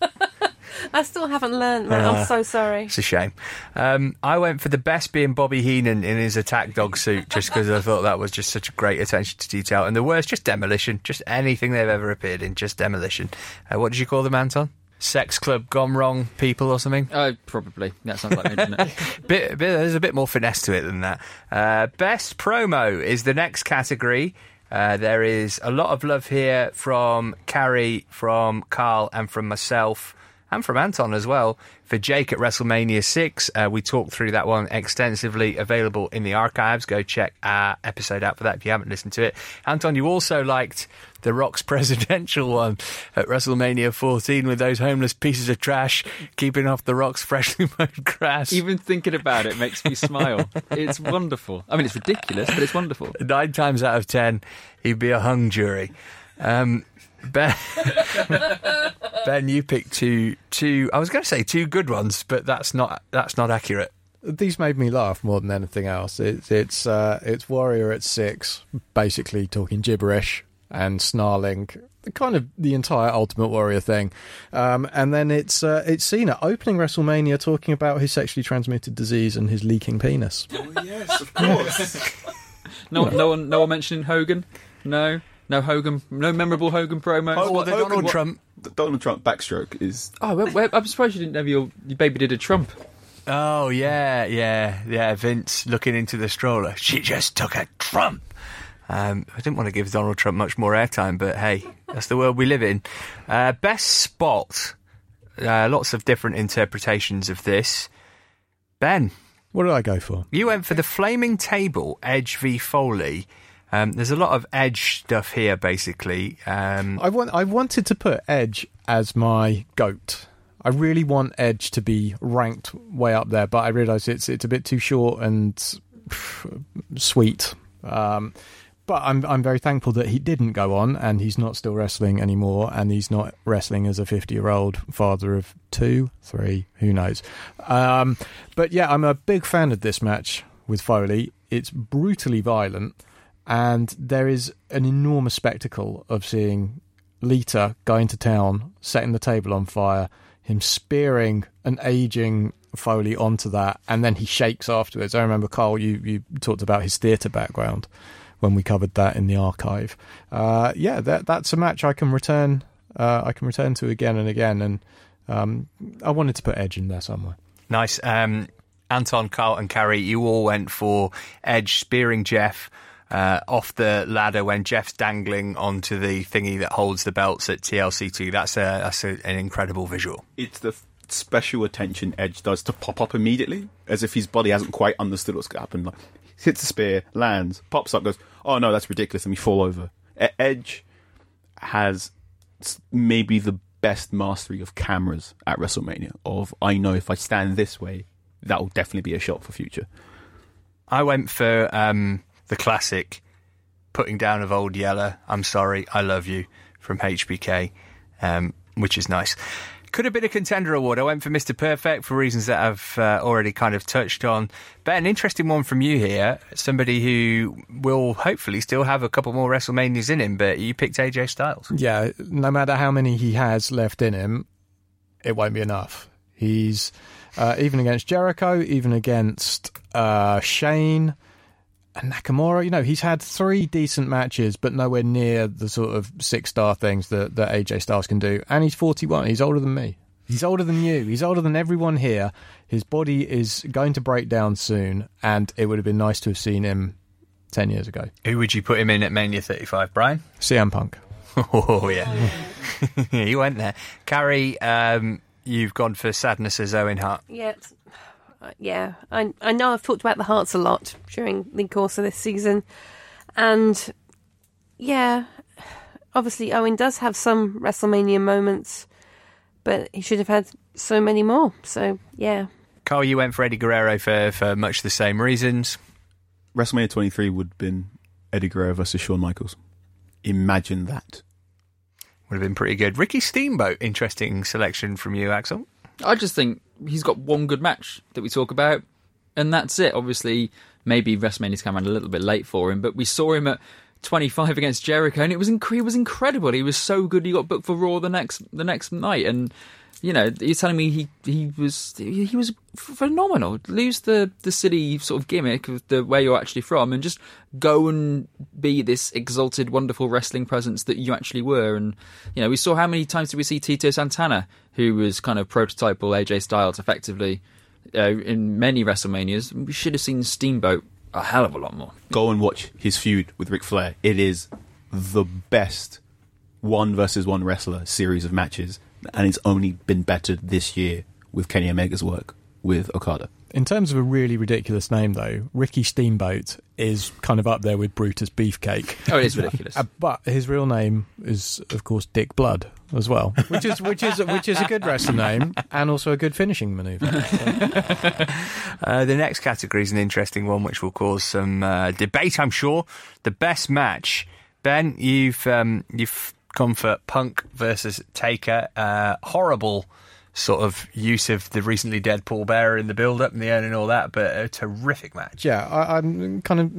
I still haven't learned, man. I'm so sorry. It's a shame. I went for the best being Bobby Heenan in his attack dog suit, just because I thought that was just such a great attention to detail. And the worst, just demolition. Just anything they've ever appeared in, just demolition. What did you call them, Anton? Sex club gone wrong people or something? Probably. That sounds like me, doesn't it? There's a bit more finesse to it than that. Best promo is the next category. There is a lot of love here from Carrie, from Carl, and from myself, and from Anton as well, for Jake at WrestleMania 6. We talked through that one extensively, available in the archives. Go check our episode out for that if you haven't listened to it. Anton, you also liked The Rock's presidential one at WrestleMania 14 with those homeless pieces of trash keeping off The Rock's freshly mowed grass. Even thinking about it makes me smile. It's wonderful. I mean, it's ridiculous, but it's wonderful. 9 times out of 10, he'd be a hung jury. Ben, you picked two. I was going to say 2 good ones, but that's not accurate. These made me laugh more than anything else. It's Warrior at 6, basically talking gibberish and snarling, kind of the entire Ultimate Warrior thing. And then it's Cena opening WrestleMania talking about his sexually transmitted disease and his leaking penis. Oh yes, of course. No one mentioning Hogan. No Hogan. No memorable Hogan promos. The Donald Trump backstroke is... Oh, I'm surprised you didn't have your baby did a Trump. Oh, yeah. Vince looking into the stroller. She just took a Trump. I didn't want to give Donald Trump much more airtime, but hey, that's the world we live in. Best spot. Lots of different interpretations of this. Ben. What did I go for? You went for the Flaming Table, Edge v Foley. There's a lot of Edge stuff here, basically. I wanted to put Edge as my GOAT. I really want Edge to be ranked way up there, but I realise it's a bit too short and sweet. But I'm very thankful that he didn't go on, and he's not still wrestling anymore, and he's not wrestling as a 50-year-old father of 2, 3, who knows. But yeah, I'm a big fan of this match with Foley. It's brutally violent. And there is an enormous spectacle of seeing Lita going to town, setting the table on fire, him spearing an aging Foley onto that, and then he shakes afterwards. I remember, Carl, you talked about his theatre background when we covered that in the archive. That's a match I can return to again and again, and I wanted to put Edge in there somewhere. Nice. Anton, Carl, and Carrie, you all went for Edge spearing Jeff off the ladder when Jeff's dangling onto the thingy that holds the belts at TLC2. That's an incredible visual. It's the special attention Edge does to pop up immediately, as if his body hasn't quite understood what's going to happen. Like, hits the spear, lands, pops up, goes, oh no, that's ridiculous, and we fall over. Edge has maybe the best mastery of cameras at WrestleMania, of I know if I stand this way, that will definitely be a shot for future. I went for the classic putting down of Old Yeller, I'm sorry, I love you, from HBK, which is nice. Could have been a contender award. I went for Mr. Perfect for reasons that I've already kind of touched on. Ben, interesting one from you here. Somebody who will hopefully still have a couple more WrestleManias in him, but you picked AJ Styles. Yeah, no matter how many he has left in him, it won't be enough. He's even against Jericho, even against Shane, And Nakamura, he's had 3 decent matches, but nowhere near the sort of 6-star things that AJ Styles can do. And he's 41. He's older than me. He's older than you. He's older than everyone here. His body is going to break down soon, and it would have been nice to have seen him 10 years ago. Who would you put him in at Mania 35, Brian? CM Punk. Oh, yeah. You went there. Carrie, you've gone for sadness as Owen Hart. Yeah, I know I've talked about the Hearts a lot during the course of this season, and yeah, obviously Owen does have some WrestleMania moments, but he should have had so many more. So yeah. Carl, you went for Eddie Guerrero for much the same reasons. WrestleMania 23 would have been Eddie Guerrero versus Shawn Michaels. Imagine that. Would have been pretty good. Ricky Steamboat, interesting selection from you, Axel. I just think he's got one good match that we talk about, and that's it. Obviously, maybe WrestleMania's come around a little bit late for him, but we saw him at 25 against Jericho, and it was incredible. He was so good. He got booked for Raw the next night, and you're telling me he was phenomenal. Lose the city sort of gimmick of the where you're actually from, and just go and be this exalted, wonderful wrestling presence that you actually were. And we saw how many times did we see Tito Santana, who was kind of prototypal AJ Styles, effectively in many WrestleManias. We should have seen Steamboat a hell of a lot more. Go and watch his feud with Ric Flair. It is the best 1-versus-1 wrestler series of matches, and it's only been bettered this year with Kenny Omega's work with Okada. In terms of a really ridiculous name, though, Ricky Steamboat is kind of up there with Brutus Beefcake. Oh, it is ridiculous. But his real name is, of course, Dick Blood as well, which is a good wrestler name and also a good finishing manoeuvre. The next category is an interesting one, which will cause some debate, I'm sure. The best match. Ben, you've gone for Punk versus Taker. Horrible sort of use of the recently dead Paul Bearer in the build-up and the end and all that, but a terrific match. Yeah, I'm kind of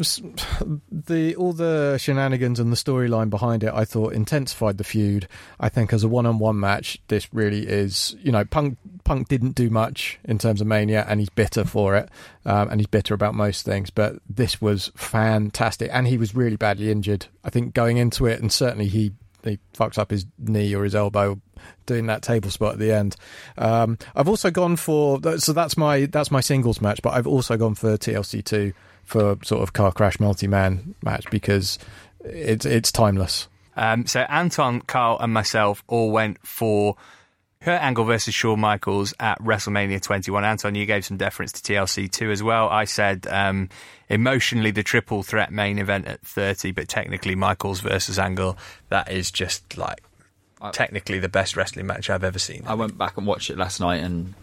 all the shenanigans and the storyline behind it, I thought intensified the feud. I think as a one-on-one match, this really is, Punk didn't do much in terms of Mania, and he's bitter for it, and he's bitter about most things, but this was fantastic, and he was really badly injured, I think, going into it, and certainly he fucks up his knee or his elbow doing that table spot at the end. I've also gone for that's my singles match, but I've also gone for TLC2 for sort of car crash multi-man match because it's timeless. So Anton, Carl and myself all went for Kurt Angle versus Shawn Michaels at WrestleMania 21. Anton, you gave some deference to TLC 2 as well. I said emotionally the triple threat main event at 30, but technically Michaels versus Angle, that is just like technically the best wrestling match I've ever seen. I went back and watched it last night, and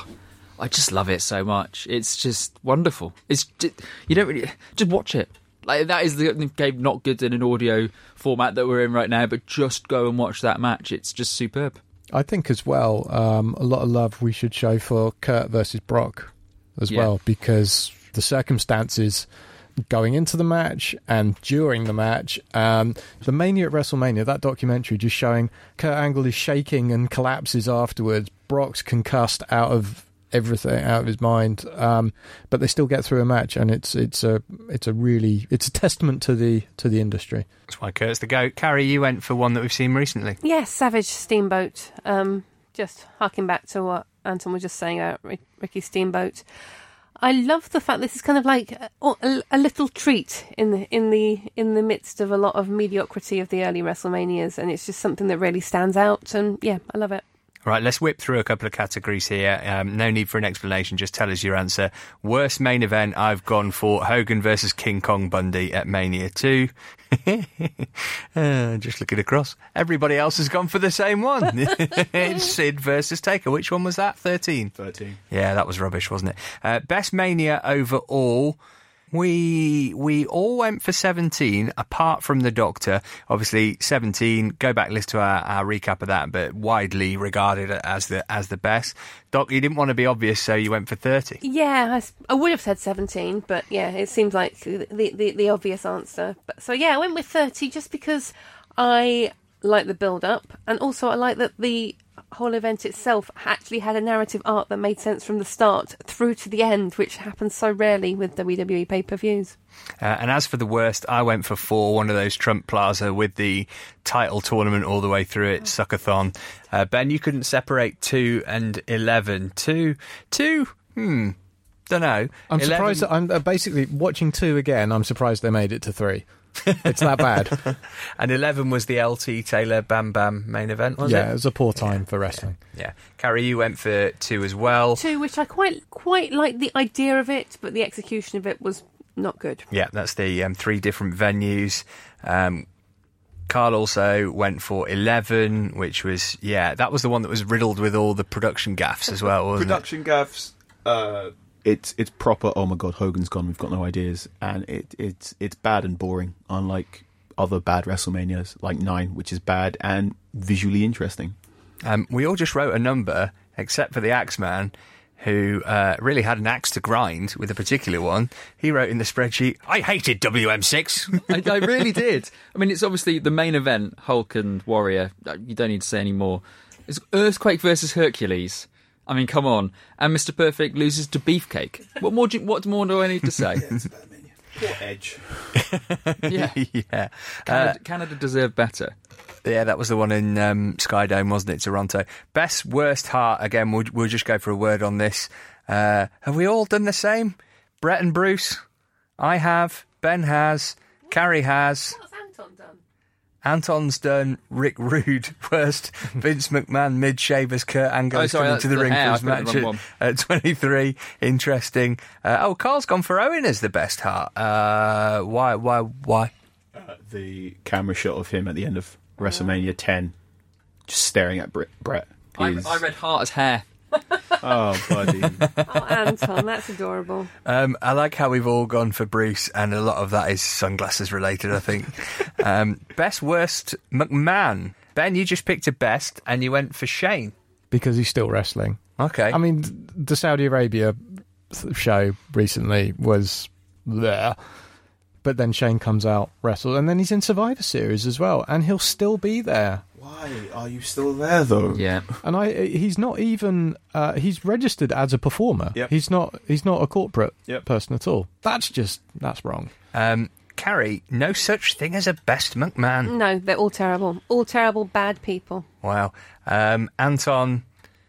I just love it so much. It's just wonderful. It's just, you don't really just watch it. Like, that is the game not good in an audio format that we're in right now, but just go and watch that match. It's just superb. I think as well, a lot of love we should show for Kurt versus Brock as well, because the circumstances going into the match and during the match, the Mania at WrestleMania, that documentary just showing Kurt Angle is shaking and collapses afterwards. Brock's concussed out of everything, out of his mind, but they still get through a match, and it's a testament to the industry. That's why Kurt's the GOAT. Carrie, you went for one that we've seen recently. Yes, Savage Steamboat. Just harking back to what Anton was just saying about Ricky Steamboat. I love the fact this is kind of like a little treat in the midst of a lot of mediocrity of the early WrestleManias, and it's just something that really stands out. And yeah, I love it. Right, let's whip through a couple of categories here. No need for an explanation, just tell us your answer. Worst main event, I've gone for Hogan versus King Kong Bundy at Mania 2. Just looking across. Everybody else has gone for the same one. It's Sid versus Taker. Which one was that? 13? 13. Yeah, that was rubbish, wasn't it? Best Mania overall. We all went for 17, apart from the Doctor. Obviously, 17. Go back, listen to our recap of that, but widely regarded as the best. Doc, you didn't want to be obvious, so you went for 30. Yeah, I would have said 17, but yeah, it seems like the obvious answer. So yeah, I went with 30 just because I like the build-up, and also I like that the whole event itself actually had a narrative arc that made sense from the start through to the end, which happens so rarely with WWE pay-per-views. And as for the worst, I went for 4, one of those Trump Plaza with the title tournament all the way through it, Suckathon. Ben, you couldn't separate 2 and 11. 2, don't know. I'm surprised that I'm basically watching 2 again. I'm surprised they made it to 3. It's that bad. And 11 was the LT Taylor Bam Bam main event, was it? Yeah, it was a poor time for wrestling. Yeah. Carrie, you went for 2 as well. 2, which I quite like the idea of it, but the execution of it was not good. Yeah, that's the 3 different venues. Carl also went for 11, which was, that was the one that was riddled with all the production gaffes as well, wasn't Production gaffes. It's proper. Oh my god, Hogan's gone. We've got no ideas, and it's bad and boring. Unlike other bad WrestleManias, like 9, which is bad and visually interesting. We all just wrote a number, except for the Axeman, who really had an axe to grind with a particular one. He wrote in the spreadsheet, "I hated WM6." I really did. I mean, it's obviously the main event, Hulk and Warrior. You don't need to say any more. It's Earthquake versus Hercules. I mean, come on. And Mr. Perfect loses to Beefcake. What more do I need to say? It's a bad menu. Poor Edge. Yeah. Canada deserved better. Yeah, that was the one in Skydome, wasn't it, Toronto? Best, worst heart, again, we'll just go for a word on this. Have we all done the same? Brett and Bruce? I have. Ben has. Carrie has. What's Anton done? Anton's done Rick Rude, worst. Vince McMahon, mid-shavers, Kurt Angle's coming to the ring for his match at 23. Interesting. Carl's gone for Owen as the best heart. Why? The camera shot of him at the end of WrestleMania 10, just staring at Brett. I read heart as hair. Oh, buddy. Oh, Anton, that's adorable. I like how we've all gone for Bruce, and a lot of that is sunglasses related, I think. Best, worst, McMahon. Ben, you just picked a best, and you went for Shane. Because he's still wrestling. Okay. I mean, the Saudi Arabia show recently was there, but then Shane comes out, wrestles, and then he's in Survivor Series as well, and he'll still be there. Why are you still there, though? Yeah. And he's not even he's registered as a performer. Yep. He's not a corporate Yep. person at all. That's wrong. Carrie, no such thing as a best McMahon. No, they're all terrible. All terrible, bad people. Wow. Anton,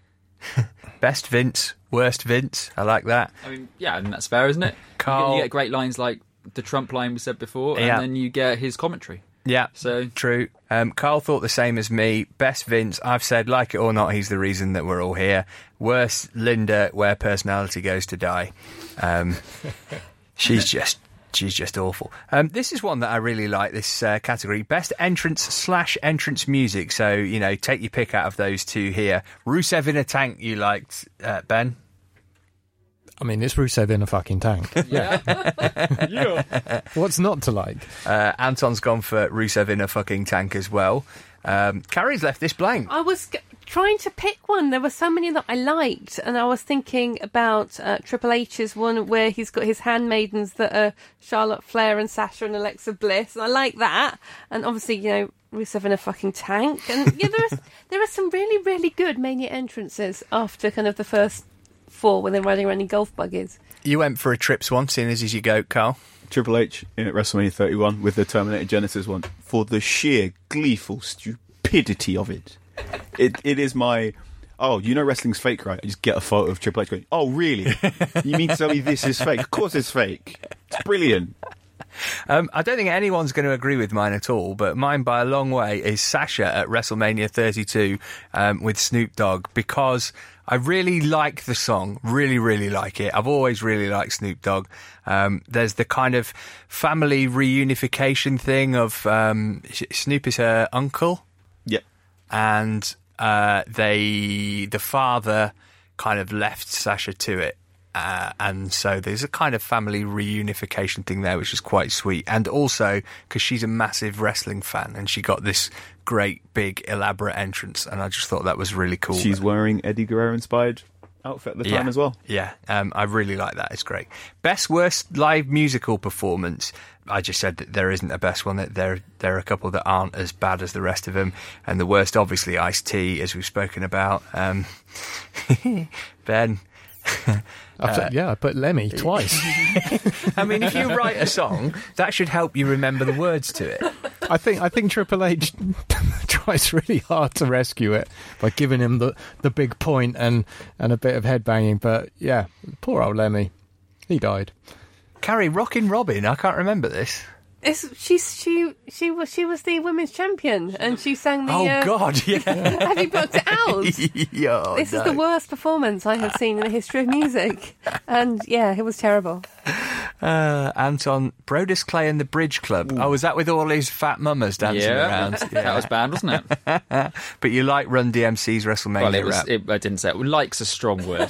best Vince, worst Vince. I like that. I mean, yeah, and that's fair, isn't it? Carl- You get great lines like the Trump line we said before, and then you get his commentary. Yeah, So true. Carl thought the same as me. Best Vince, I've said, like it or not, he's the reason that we're all here. Worst Linda, where personality goes to die. She's just awful. This is one that I really like, this category. Best entrance/entrance music. So, take your pick out of those 2 here. Rusev in a tank you liked, Ben? I mean, it's Rusev in a fucking tank. yeah, What's not to like? Anton's gone for Rusev in a fucking tank as well. Carrie's left this blank. I was trying to pick one. There were so many that I liked, and I was thinking about Triple H's one where he's got his handmaidens that are Charlotte Flair and Sasha and Alexa Bliss, and I like that. And obviously, Rusev in a fucking tank. And yeah, there are some really, really good Mania entrances after kind of the first 4 when they're riding around in golf buggies. You went for a Trips one, seeing as you go, Carl. Triple H in at WrestleMania 31 with the Terminator Genesis one, for the sheer gleeful stupidity of it. It is my... Oh, wrestling's fake, right? I just get a photo of Triple H going, oh, really? You mean to tell me this is fake? Of course it's fake. It's brilliant. I don't think anyone's going to agree with mine at all, but mine by a long way is Sasha at WrestleMania 32 with Snoop Dogg, because I really like the song, really, really like it. I've always really liked Snoop Dogg. There's the kind of family reunification thing of Snoop is her uncle. Yep. And the father kind of left Sasha to it. And so there's a kind of family reunification thing there, which is quite sweet. And also because she's a massive wrestling fan and she got this great, big, elaborate entrance. And I just thought that was really cool. She's wearing Eddie Guerrero-inspired outfit at the time as well. Yeah, I really like that. It's great. Best worst live musical performance. I just said that there isn't a best one. That there are a couple that aren't as bad as the rest of them, and the worst, obviously, Ice-T, as we've spoken about. Ben. I put Lemmy twice. I mean, if you write a song, that should help you remember the words to it. I think Triple H tries really hard to rescue it by giving him the big point and a bit of headbanging. But yeah, poor old Lemmy, he died. Carrie, Rockin' Robin, I can't remember this. She was the women's champion, and she sang the. Oh God! Yeah. Have you booked it out? This is the worst performance I have seen in the history of music, and yeah, it was terrible. Anton, Brodus Clay and the Bridge Club. Ooh. Oh, was that with all his fat mamas dancing around? Yeah, that was bad, wasn't it? But you like Run DMC's WrestleMania rap? I didn't say it. Like's a strong word.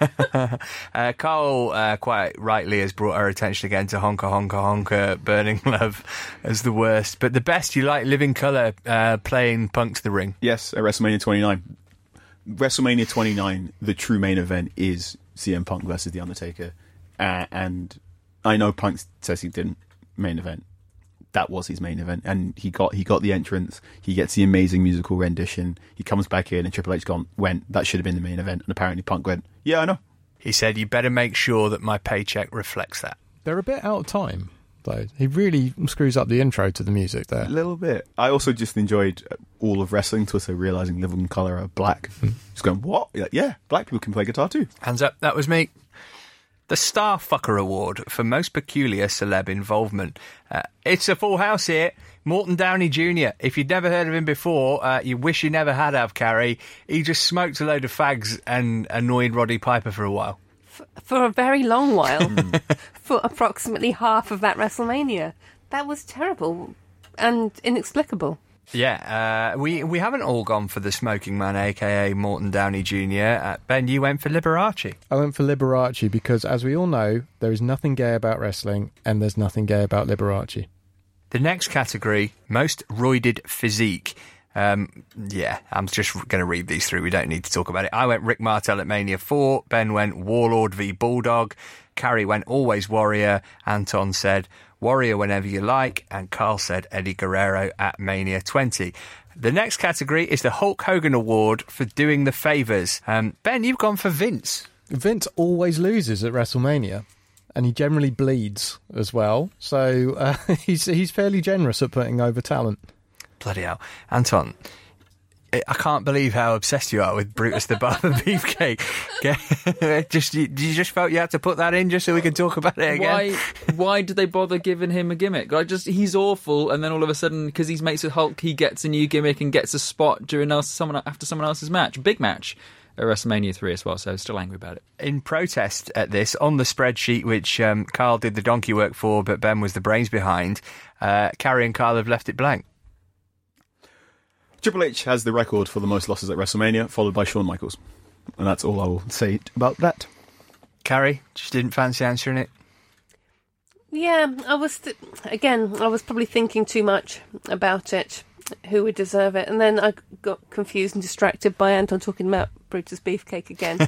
Carl quite rightly has brought our attention again to Honka Honka Honka Burning Love as the worst. But the best, you like Living Colour playing Punk to the Ring. Yes, at WrestleMania 29. WrestleMania 29, the true main event is CM Punk versus The Undertaker. And I know Punk says he didn't main event. That was his main event, and he got the entrance. He gets the amazing musical rendition. He comes back in, and Triple H went, that should have been the main event. And apparently Punk went, yeah, I know. He said, you better make sure that my paycheck reflects that. They're a bit out of time, though. He really screws up the intro to the music there. A little bit. I also just enjoyed all of wrestling to also realising Living Colour are black. Just going, what? Yeah, black people can play guitar too. Hands up, that was me. The Starfucker Award for Most Peculiar Celeb Involvement. It's a full house here. Morton Downey Jr. If you'd never heard of him before, you wish you never had have, Carrie. He just smoked a load of fags and annoyed Roddy Piper for a while. For a very long while. For approximately half of that WrestleMania. That was terrible and inexplicable. Yeah, we haven't all gone for the smoking man, a.k.a. Morton Downey Jr. Ben, you went for Liberace. I went for Liberace because, as we all know, there is nothing gay about wrestling and there's nothing gay about Liberace. The next category, most roided physique. I'm just going to read these through. We don't need to talk about it. I went Rick Martel at Mania 4. Ben went Warlord v Bulldog. Carrie went Always Warrior. Anton said Warrior whenever you like, and Carl said Eddie Guerrero at Mania 20. The next category is the Hulk Hogan Award for doing the favours. Ben, you've gone for Vince. Vince always loses at WrestleMania, and he generally bleeds as well, so he's fairly generous at putting over talent. Bloody hell. Anton, I can't believe how obsessed you are with Brutus the Barber Beefcake. You just felt you had to put that in just so we could talk about it again? Why did they bother giving him a gimmick? He's awful, and then all of a sudden, because he's mates with Hulk, he gets a new gimmick and gets a spot after someone else's match. Big match at WrestleMania 3 as well, so I'm still angry about it. In protest at this, on the spreadsheet, which Carl did the donkey work for, but Ben was the brains behind, Carrie and Carl have left it blank. Triple H has the record for the most losses at WrestleMania, followed by Shawn Michaels. And that's all I will say about that. Carrie, just didn't fancy answering it? Yeah, I was probably thinking too much about it, who would deserve it. And then I got confused and distracted by Anton talking about Brutus Beefcake again.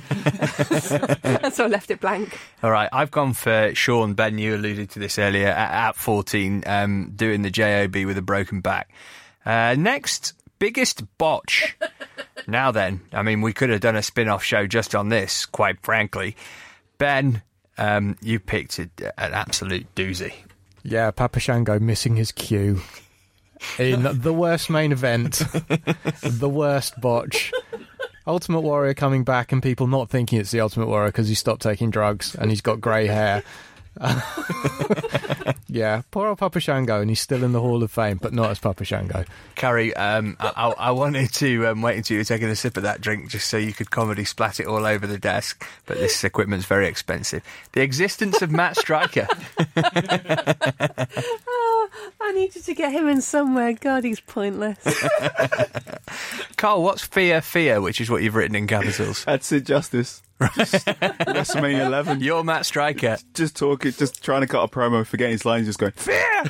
And so I left it blank. All right, I've gone for Shawn. Ben, you alluded to this earlier, at 14, doing the JOB with a broken back. Next, biggest botch. Now then, I mean, we could have done a spin-off show just on this, quite frankly. Ben, you picked an absolute doozy. Yeah, Papa Shango missing his cue in the worst main event, the worst botch. Ultimate Warrior coming back and people not thinking it's the Ultimate Warrior because he stopped taking drugs and he's got grey hair. Yeah, poor old Papa Shango, and he's still in the Hall of Fame, but not as Papa Shango. Carrie, I wanted to wait until you were taking a sip of that drink just so you could comedy splat it all over the desk, but this equipment's very expensive. The existence of Matt Striker. I needed to get him in somewhere. God, he's pointless. Carl, what's Fear, which is what you've written in capitals? That's it, Justice. WrestleMania 11. You're Matt Striker. Just talking, just trying to cut a promo, forgetting his lines, just going, Fear!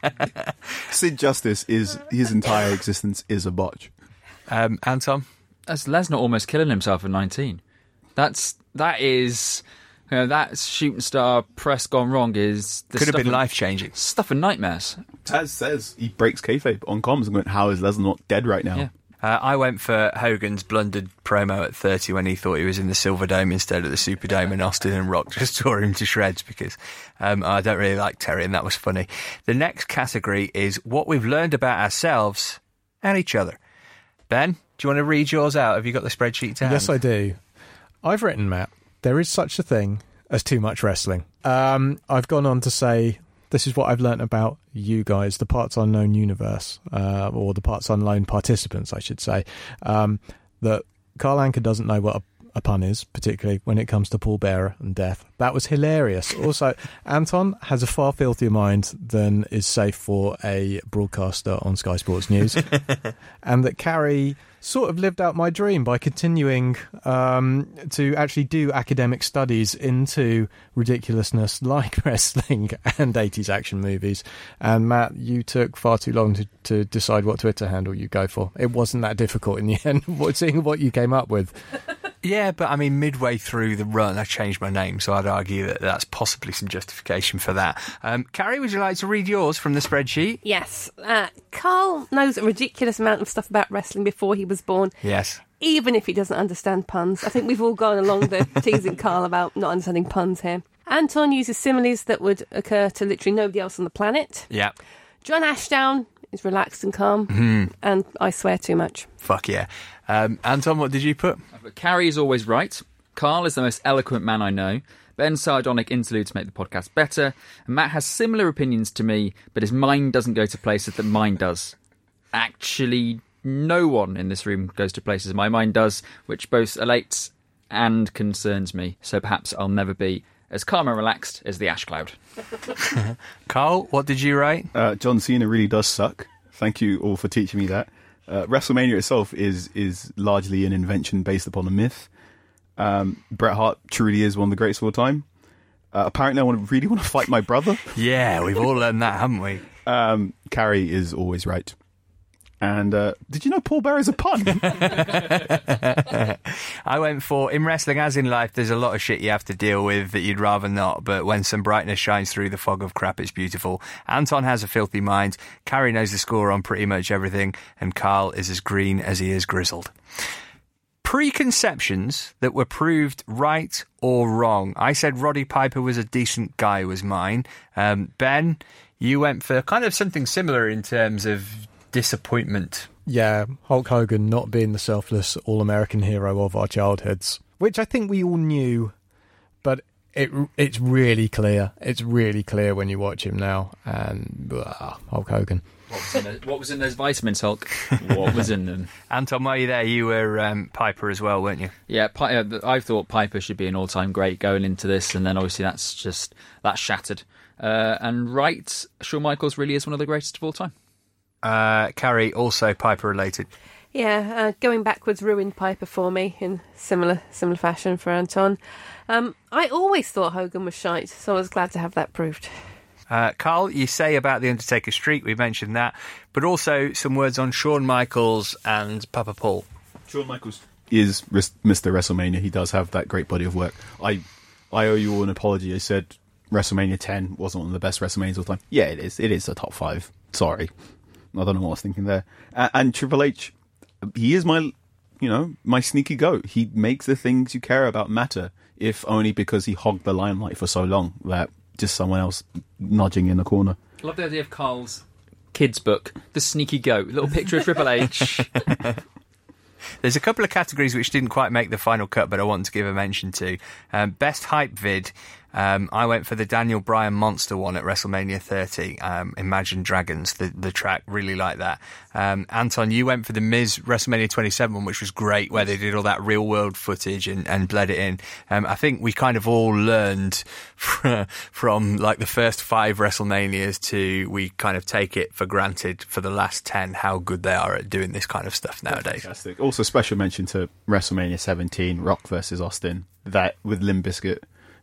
Sid Justice his entire existence is a botch. Anton? That's Lesnar almost killing himself at 19. That is, that shooting star press gone wrong is could have been life changing. Stuff and nightmares. Taz says he breaks kayfabe on comms and went, "How is Lesnar not dead right now?" Yeah. I went for Hogan's blundered promo at 30 when he thought he was in the Silver Dome instead of the Superdome, and Austin and Rock just tore him to shreds because I don't really like Terry, and that was funny. The next category is what we've learned about ourselves and each other. Ben, do you want to read yours out? Have you got the spreadsheet to hand? Yes, I do. I've written, Matt, there is such a thing as too much wrestling. I've gone on to say, this is what I've learnt about you guys, the Parts Unknown universe, or the Parts Unknown participants, I should say, that Carl Anka doesn't know what a pun is, particularly when it comes to Paul Bearer and death. That was hilarious. Also, Anton has a far filthier mind than is safe for a broadcaster on Sky Sports News. And that Carrie sort of lived out my dream by continuing to actually do academic studies into ridiculousness like wrestling and 80s action movies. And Matt, you took far too long to decide what Twitter handle you go for. It wasn't that difficult in the end, seeing what you came up with. Yeah, but I mean, midway through the run, I changed my name, so I'd argue that that's possibly some justification for that. Carrie, would you like to read yours from the spreadsheet? Yes. Carl knows a ridiculous amount of stuff about wrestling before he was born. Yes. Even if he doesn't understand puns. I think we've all gone along the teasing Carl about not understanding puns here. Anton uses similes that would occur to literally nobody else on the planet. Yeah. John Ashdown is relaxed and calm, and I swear too much. Fuck yeah. Anton, what did you put? Carrie is always right. Carl is the most eloquent man I know. Ben's sardonic interludes make the podcast better. And Matt has similar opinions to me, but his mind doesn't go to places that mine does. Actually, no one in this room goes to places my mind does, which both elates and concerns me. So perhaps I'll never be as calm and relaxed as the ash cloud. Carl, what did you write? John Cena really does suck. Thank you all for teaching me that. WrestleMania itself is largely an invention based upon a myth. Bret Hart truly is one of the greatest of all time. Apparently, I really want to fight my brother. Yeah, we've all learned that, haven't we? Carrie is always right. And did you know Paul Bearer is a pun? I went for, in wrestling as in life, there's a lot of shit you have to deal with that you'd rather not, but when some brightness shines through the fog of crap, it's beautiful. Anton has a filthy mind, Carrie knows the score on pretty much everything, and Carl is as green as he is grizzled. Preconceptions that were proved right or wrong. I said Roddy Piper was a decent guy was mine. Ben, you went for kind of something similar in terms of disappointment. Yeah, Hulk Hogan not being the selfless all-American hero of our childhoods, which I think we all knew, but it's really clear. It's really clear when you watch him now. And Hulk Hogan. What was in those vitamins, Hulk? What was in them? Anton, while you're there, you were Piper as well, weren't you? Yeah, I thought Piper should be an all-time great going into this, and then obviously that's shattered. And right, Shawn Michaels really is one of the greatest of all time. Carrie, also Piper related. Yeah, going backwards ruined Piper for me in similar fashion for Anton. I always thought Hogan was shite, so I was glad to have that proved. Carl, you say about the Undertaker streak, we mentioned that, but also some words on Shawn Michaels and Papa Paul. Shawn Michaels is Mr. WrestleMania. He does have that great body of work. I owe you all an apology. I said WrestleMania 10 wasn't one of the best WrestleManias of all time. Yeah, it is. It is a top 5. Sorry. I don't know what I was thinking there. And Triple H, he is my sneaky goat. He makes the things you care about matter, if only because he hogged the limelight for so long that just someone else nudging in the corner. I love the idea of Carl's kids' book, The Sneaky Goat, little picture of Triple H. There's a couple of categories which didn't quite make the final cut, but I want to give a mention to. Best hype vid. I went for the Daniel Bryan monster one at WrestleMania 30. Imagine Dragons, the track, really like that. Anton, you went for the Miz WrestleMania 27 one, which was great, where they did all that real world footage and bled it in. I think we kind of all learned from like the first 5 WrestleManias to we kind of take it for granted for the last 10 how good they are at doing this kind of stuff nowadays. Fantastic. Also, special mention to WrestleMania 17, Rock versus Austin, that with Limp Bizkit.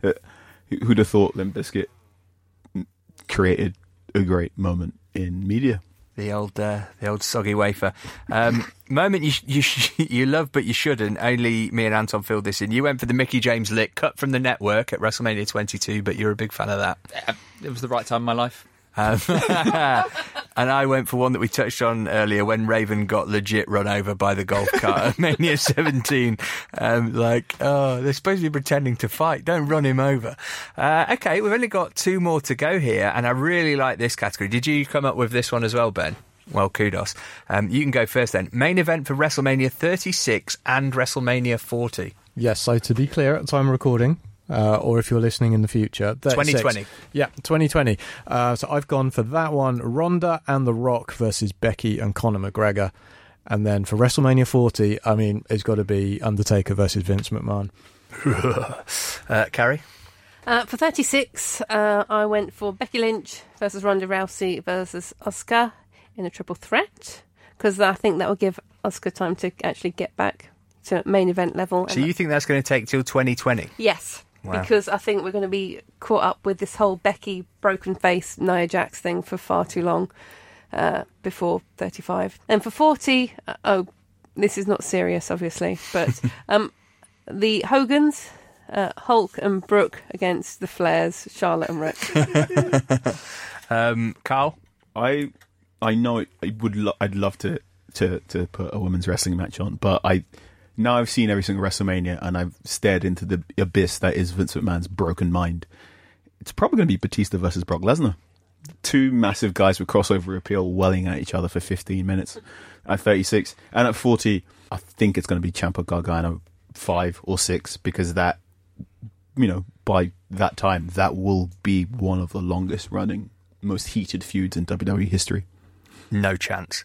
Who'd have thought Limp Bizkit created a great moment in media? The old soggy wafer. Moment you love but you shouldn't. Only me and Anton filled this in. You went for the Mickie James lick, cut from the network at WrestleMania 22, but you're a big fan of that. It was the right time in my life. And I went for one that we touched on earlier when Raven got legit run over by the golf cart at Mania 17. They're supposed to be pretending to fight. Don't run him over. Okay, we've only got 2 more to go here, and I really like this category. Did you come up with this one as well, Ben? Well, kudos. You can go first then. Main event for WrestleMania 36 and WrestleMania 40. Yes, so to be clear, at the time of recording, or if you're listening in the future, 2020. Yeah, 2020. So I've gone for that one, Ronda and The Rock versus Becky and Conor McGregor. And then for WrestleMania 40, I mean, it's got to be Undertaker versus Vince McMahon. Carrie? For 36, I went for Becky Lynch versus Ronda Rousey versus Asuka in a triple threat, because I think that will give Asuka time to actually get back to main event level. So you think that's going to take till 2020? Yes. Wow. Because I think we're going to be caught up with this whole Becky broken face Nia Jax thing for far too long before 35. And for 40, this is not serious, obviously, but the Hogans, Hulk and Brooke against the Flairs, Charlotte and Rick. Carl? I know I'd love to put a women's wrestling match on, but now I've seen every single WrestleMania and I've stared into the abyss that is Vince McMahon's broken mind. It's probably going to be Batista versus Brock Lesnar. 2 massive guys with crossover appeal welling at each other for 15 minutes at 36. And at 40, I think it's going to be Ciampa Gargano 5 or 6, because that, by that time, that will be one of the longest running, most heated feuds in WWE history. No chance.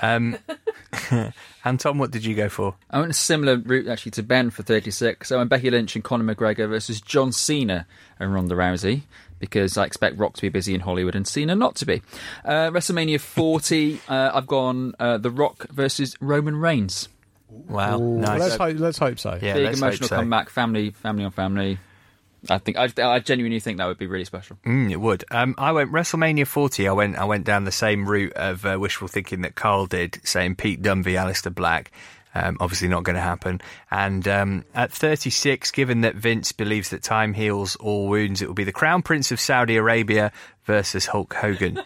Anton, what did you go for? I went a similar route actually to Ben for 36. I went Becky Lynch and Conor McGregor versus John Cena and Ronda Rousey, because I expect Rock to be busy in Hollywood and Cena not to be. WrestleMania 40, I've gone The Rock versus Roman Reigns. Wow, nice. Let's hope so. Yeah, big emotional comeback, family on family. I genuinely think that would be really special. It would. I went WrestleMania 40. I went down the same route of wishful thinking that Carl did, saying Pete Dunne v Aleister Black. Obviously not going to happen. And at 36, given that Vince believes that time heals all wounds, it will be the Crown Prince of Saudi Arabia versus Hulk Hogan.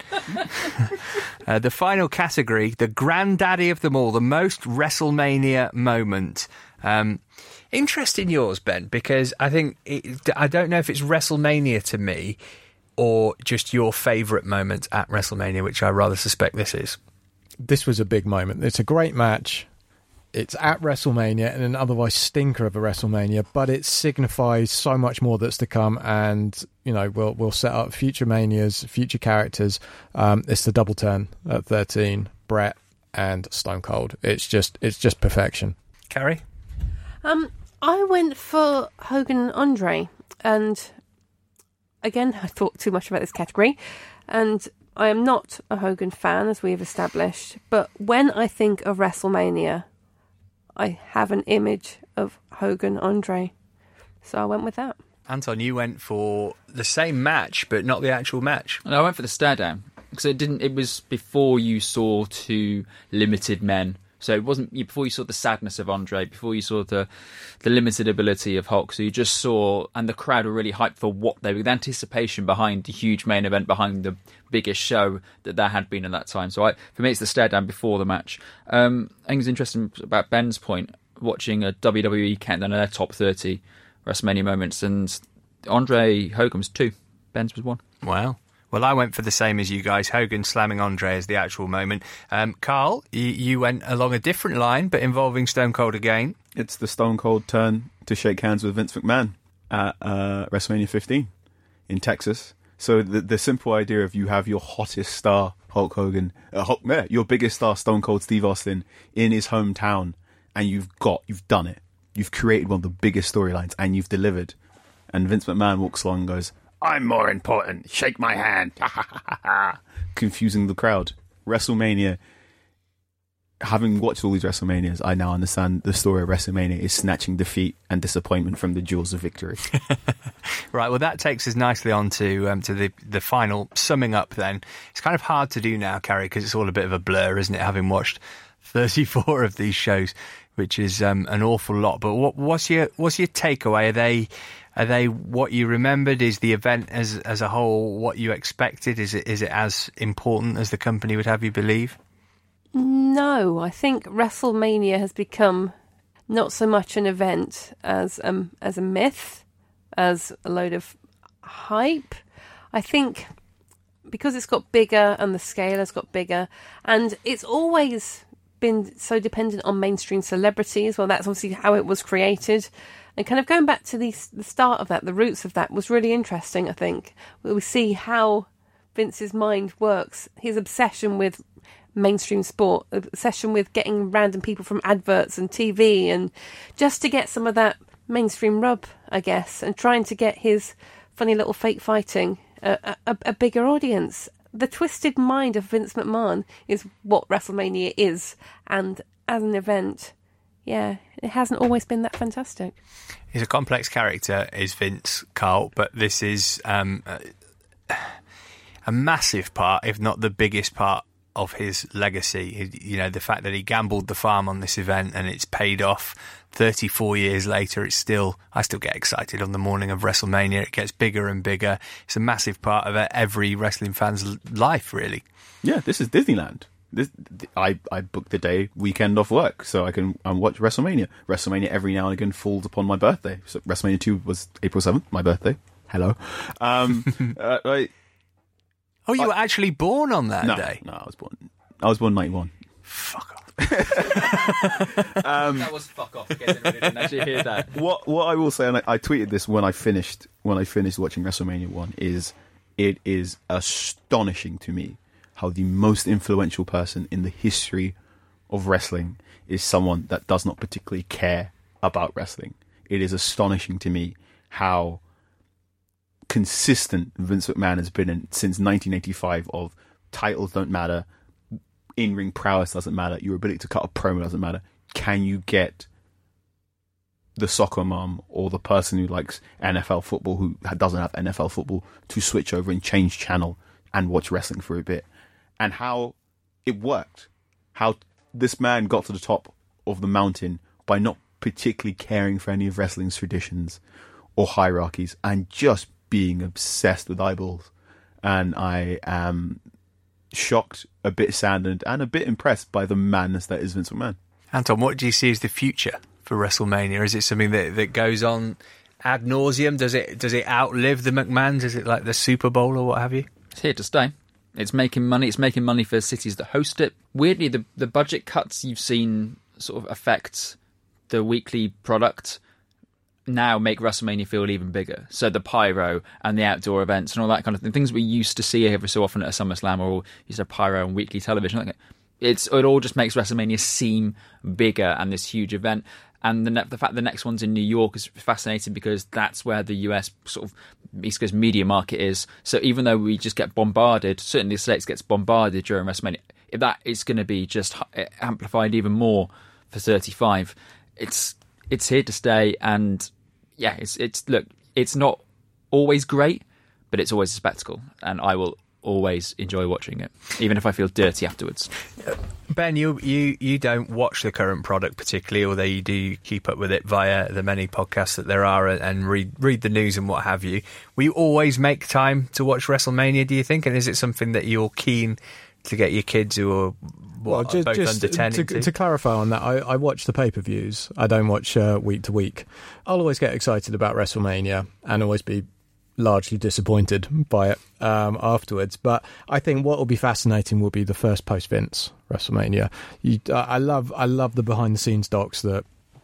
The final category, the granddaddy of them all, the most WrestleMania moment. Interest in yours, Ben, because I think I don't know if it's WrestleMania to me or just your favourite moment at WrestleMania, which I rather suspect this is. This was a big moment. It's a great match. It's at WrestleMania and an otherwise stinker of a WrestleMania, but it signifies so much more that's to come, and we'll set up future Manias, future characters. It's the double turn at 13, Bret and Stone Cold. It's just perfection. Carrie? I went for Hogan and Andre, and again, I thought too much about this category, and I am not a Hogan fan, as we have established, but when I think of WrestleMania, I have an image of Hogan Andre, so I went with that. Anton, you went for the same match, but not the actual match. And I went for the stare down, because it was before you saw 2 limited men. So it wasn't before you saw the sadness of Andre, before you saw the limited ability of Hulk. So you just saw, and the crowd were really hyped for what they were, the anticipation behind the huge main event, behind the biggest show that there had been at that time. So for me, it's the stare down before the match. I think it's interesting about Ben's point, watching a WWE countdown of their top 30 WrestleMania moments, and Andre Hogan was 2, Ben's was 1. Wow. Well, I went for the same as you guys. Hogan slamming Andre as the actual moment. Carl, you went along a different line, but involving Stone Cold again. It's the Stone Cold turn to shake hands with Vince McMahon at WrestleMania 15 in Texas. So the simple idea of you have your hottest star, Hulk Hogan, your biggest star, Stone Cold Steve Austin, in his hometown, and you've done it. You've created one of the biggest storylines, and you've delivered. And Vince McMahon walks along and goes, "I'm more important. Shake my hand." Confusing the crowd. WrestleMania having watched all these WrestleManias, I now understand the story of WrestleMania is snatching defeat and disappointment from the jewels of victory. Right, well, that takes us nicely on to the final summing up then. It's kind of hard to do now, Carrie, because it's all a bit of a blur, isn't it, having watched 34 of these shows, which is an awful lot. But what's your takeaway? Are they what you remembered? Is the event as a whole what you expected? Is it as important as the company would have you believe? No, I think WrestleMania has become not so much an event as a myth, as a load of hype. I think because it's got bigger and the scale has got bigger, and it's always been so dependent on mainstream celebrities. Well, that's obviously how it was created. And kind of going back to the start of that, the roots of that was really interesting, I think. We see how Vince's mind works, his obsession with mainstream sport, obsession with getting random people from adverts and TV, and just to get some of that mainstream rub, I guess, and trying to get his funny little fake fighting a bigger audience. The twisted mind of Vince McMahon is what WrestleMania is, and as an event, yeah, it hasn't always been that fantastic. He's a complex character, is Vince, Carl, but this is a massive part, if not the biggest part, of his legacy. You know, the fact that he gambled the farm on this event and it's paid off 34 years later. I still get excited on the morning of WrestleMania. It gets bigger and bigger. It's a massive part of every wrestling fan's life, really. Yeah, this is Disneyland. I booked the weekend off work so I can watch WrestleMania. WrestleMania every now and again falls upon my birthday. So WrestleMania 2 was April 7th, my birthday. Hello. Oh, you were actually born on that day? No, I was born 91. Fuck off. That was fuck off. I didn't actually hear that. What I will say, and I tweeted this when I finished watching WrestleMania 1, is it is astonishing to me how the most influential person in the history of wrestling is someone that does not particularly care about wrestling. It is astonishing to me how consistent Vince McMahon has been since 1985 of titles don't matter, in-ring prowess doesn't matter, your ability to cut a promo doesn't matter. Can you get the soccer mom or the person who likes NFL football, who doesn't have NFL football, to switch over and change channel and watch wrestling for a bit? And how it worked. How this man got to the top of the mountain by not particularly caring for any of wrestling's traditions or hierarchies and just being obsessed with eyeballs. And I am shocked, a bit saddened, and a bit impressed by the madness that is Vince McMahon. Anton, what do you see as the future for WrestleMania? Is it something that goes on ad nauseum? Does it outlive the McMahons? Is it like the Super Bowl or what have you? It's here to stay. It's making money. It's making money for cities that host it. Weirdly, the budget cuts you've seen sort of affect the weekly product now make WrestleMania feel even bigger. So the pyro and the outdoor events and all that kind of thing, things we used to see every so often at a SummerSlam, or used to have pyro on weekly television. It all just makes WrestleMania seem bigger and this huge event. And the fact the next one's in New York is fascinating because that's where the US sort of East Coast media market is. So even though we just get bombarded, certainly the States gets bombarded during WrestleMania, if that is going to be just amplified even more for 35, it's here to stay. And yeah, it's not always great, but it's always a spectacle, and I will always enjoy watching it, even if I feel dirty afterwards. Ben, you don't watch the current product particularly, although you do keep up with it via the many podcasts that there are and read the news and what have you. Will you always make time to watch WrestleMania, do you think? And is it something that you're keen to get your kids who are both under 10 to clarify on that, I watch the pay-per-views. I don't watch week to week. I'll always get excited about WrestleMania and always be largely disappointed by it afterwards. But I think what will be fascinating will be the first post-Vince WrestleMania. I love the behind-the-scenes docs that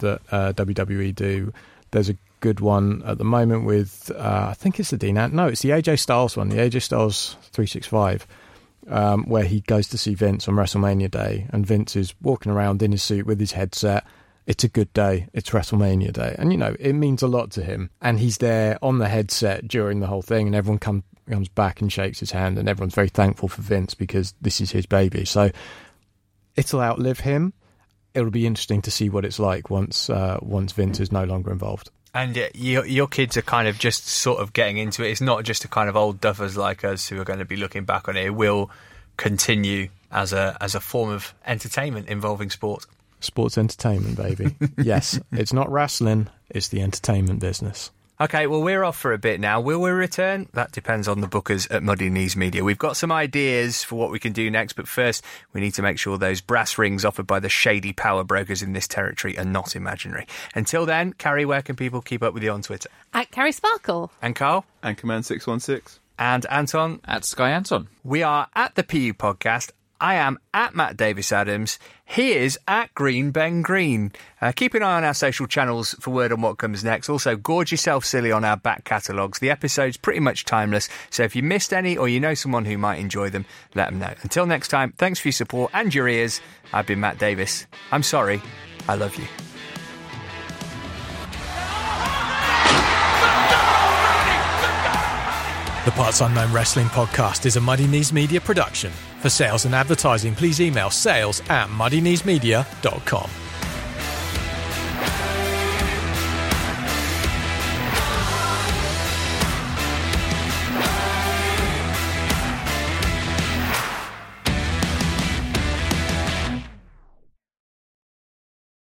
WWE do. There's a good one at the moment with I think it's the it's the AJ Styles one, the AJ Styles 365. Where he goes to see Vince on WrestleMania Day, and Vince is walking around in his suit with his headset. It's a good day. It's WrestleMania Day. And, it means a lot to him. And he's there on the headset during the whole thing, and everyone comes back and shakes his hand, and everyone's very thankful for Vince because this is his baby. So it'll outlive him. It'll be interesting to see what it's like once Vince is no longer involved. And your kids are kind of just sort of getting into it. It's not just a kind of old duffers like us who are going to be looking back on it. It will continue as a form of entertainment involving sport. Sports entertainment, baby. Yes, it's not wrestling, it's the entertainment business. OK, well, we're off for a bit now. Will we return? That depends on the bookers at Muddy Knees Media. We've got some ideas for what we can do next, but first we need to make sure those brass rings offered by the shady power brokers in this territory are not imaginary. Until then, Carrie, where can people keep up with you on Twitter? At Carrie Sparkle. And Carl? And Command 616. And Anton? At Sky Anton. We are at the PU Podcast. I am at Matt Davis Adams. He is at Green Ben Green. Keep an eye on our social channels for word on what comes next. Also, gorge yourself silly on our back catalogues. The episode's pretty much timeless, so if you missed any or you know someone who might enjoy them, let them know. Until next time, thanks for your support and your ears. I've been Matt Davis. I'm sorry. I love you. The Parts Unknown Wrestling Podcast is a Muddy Knees Media production. For sales and advertising, please email sales@muddykneesmedia.com.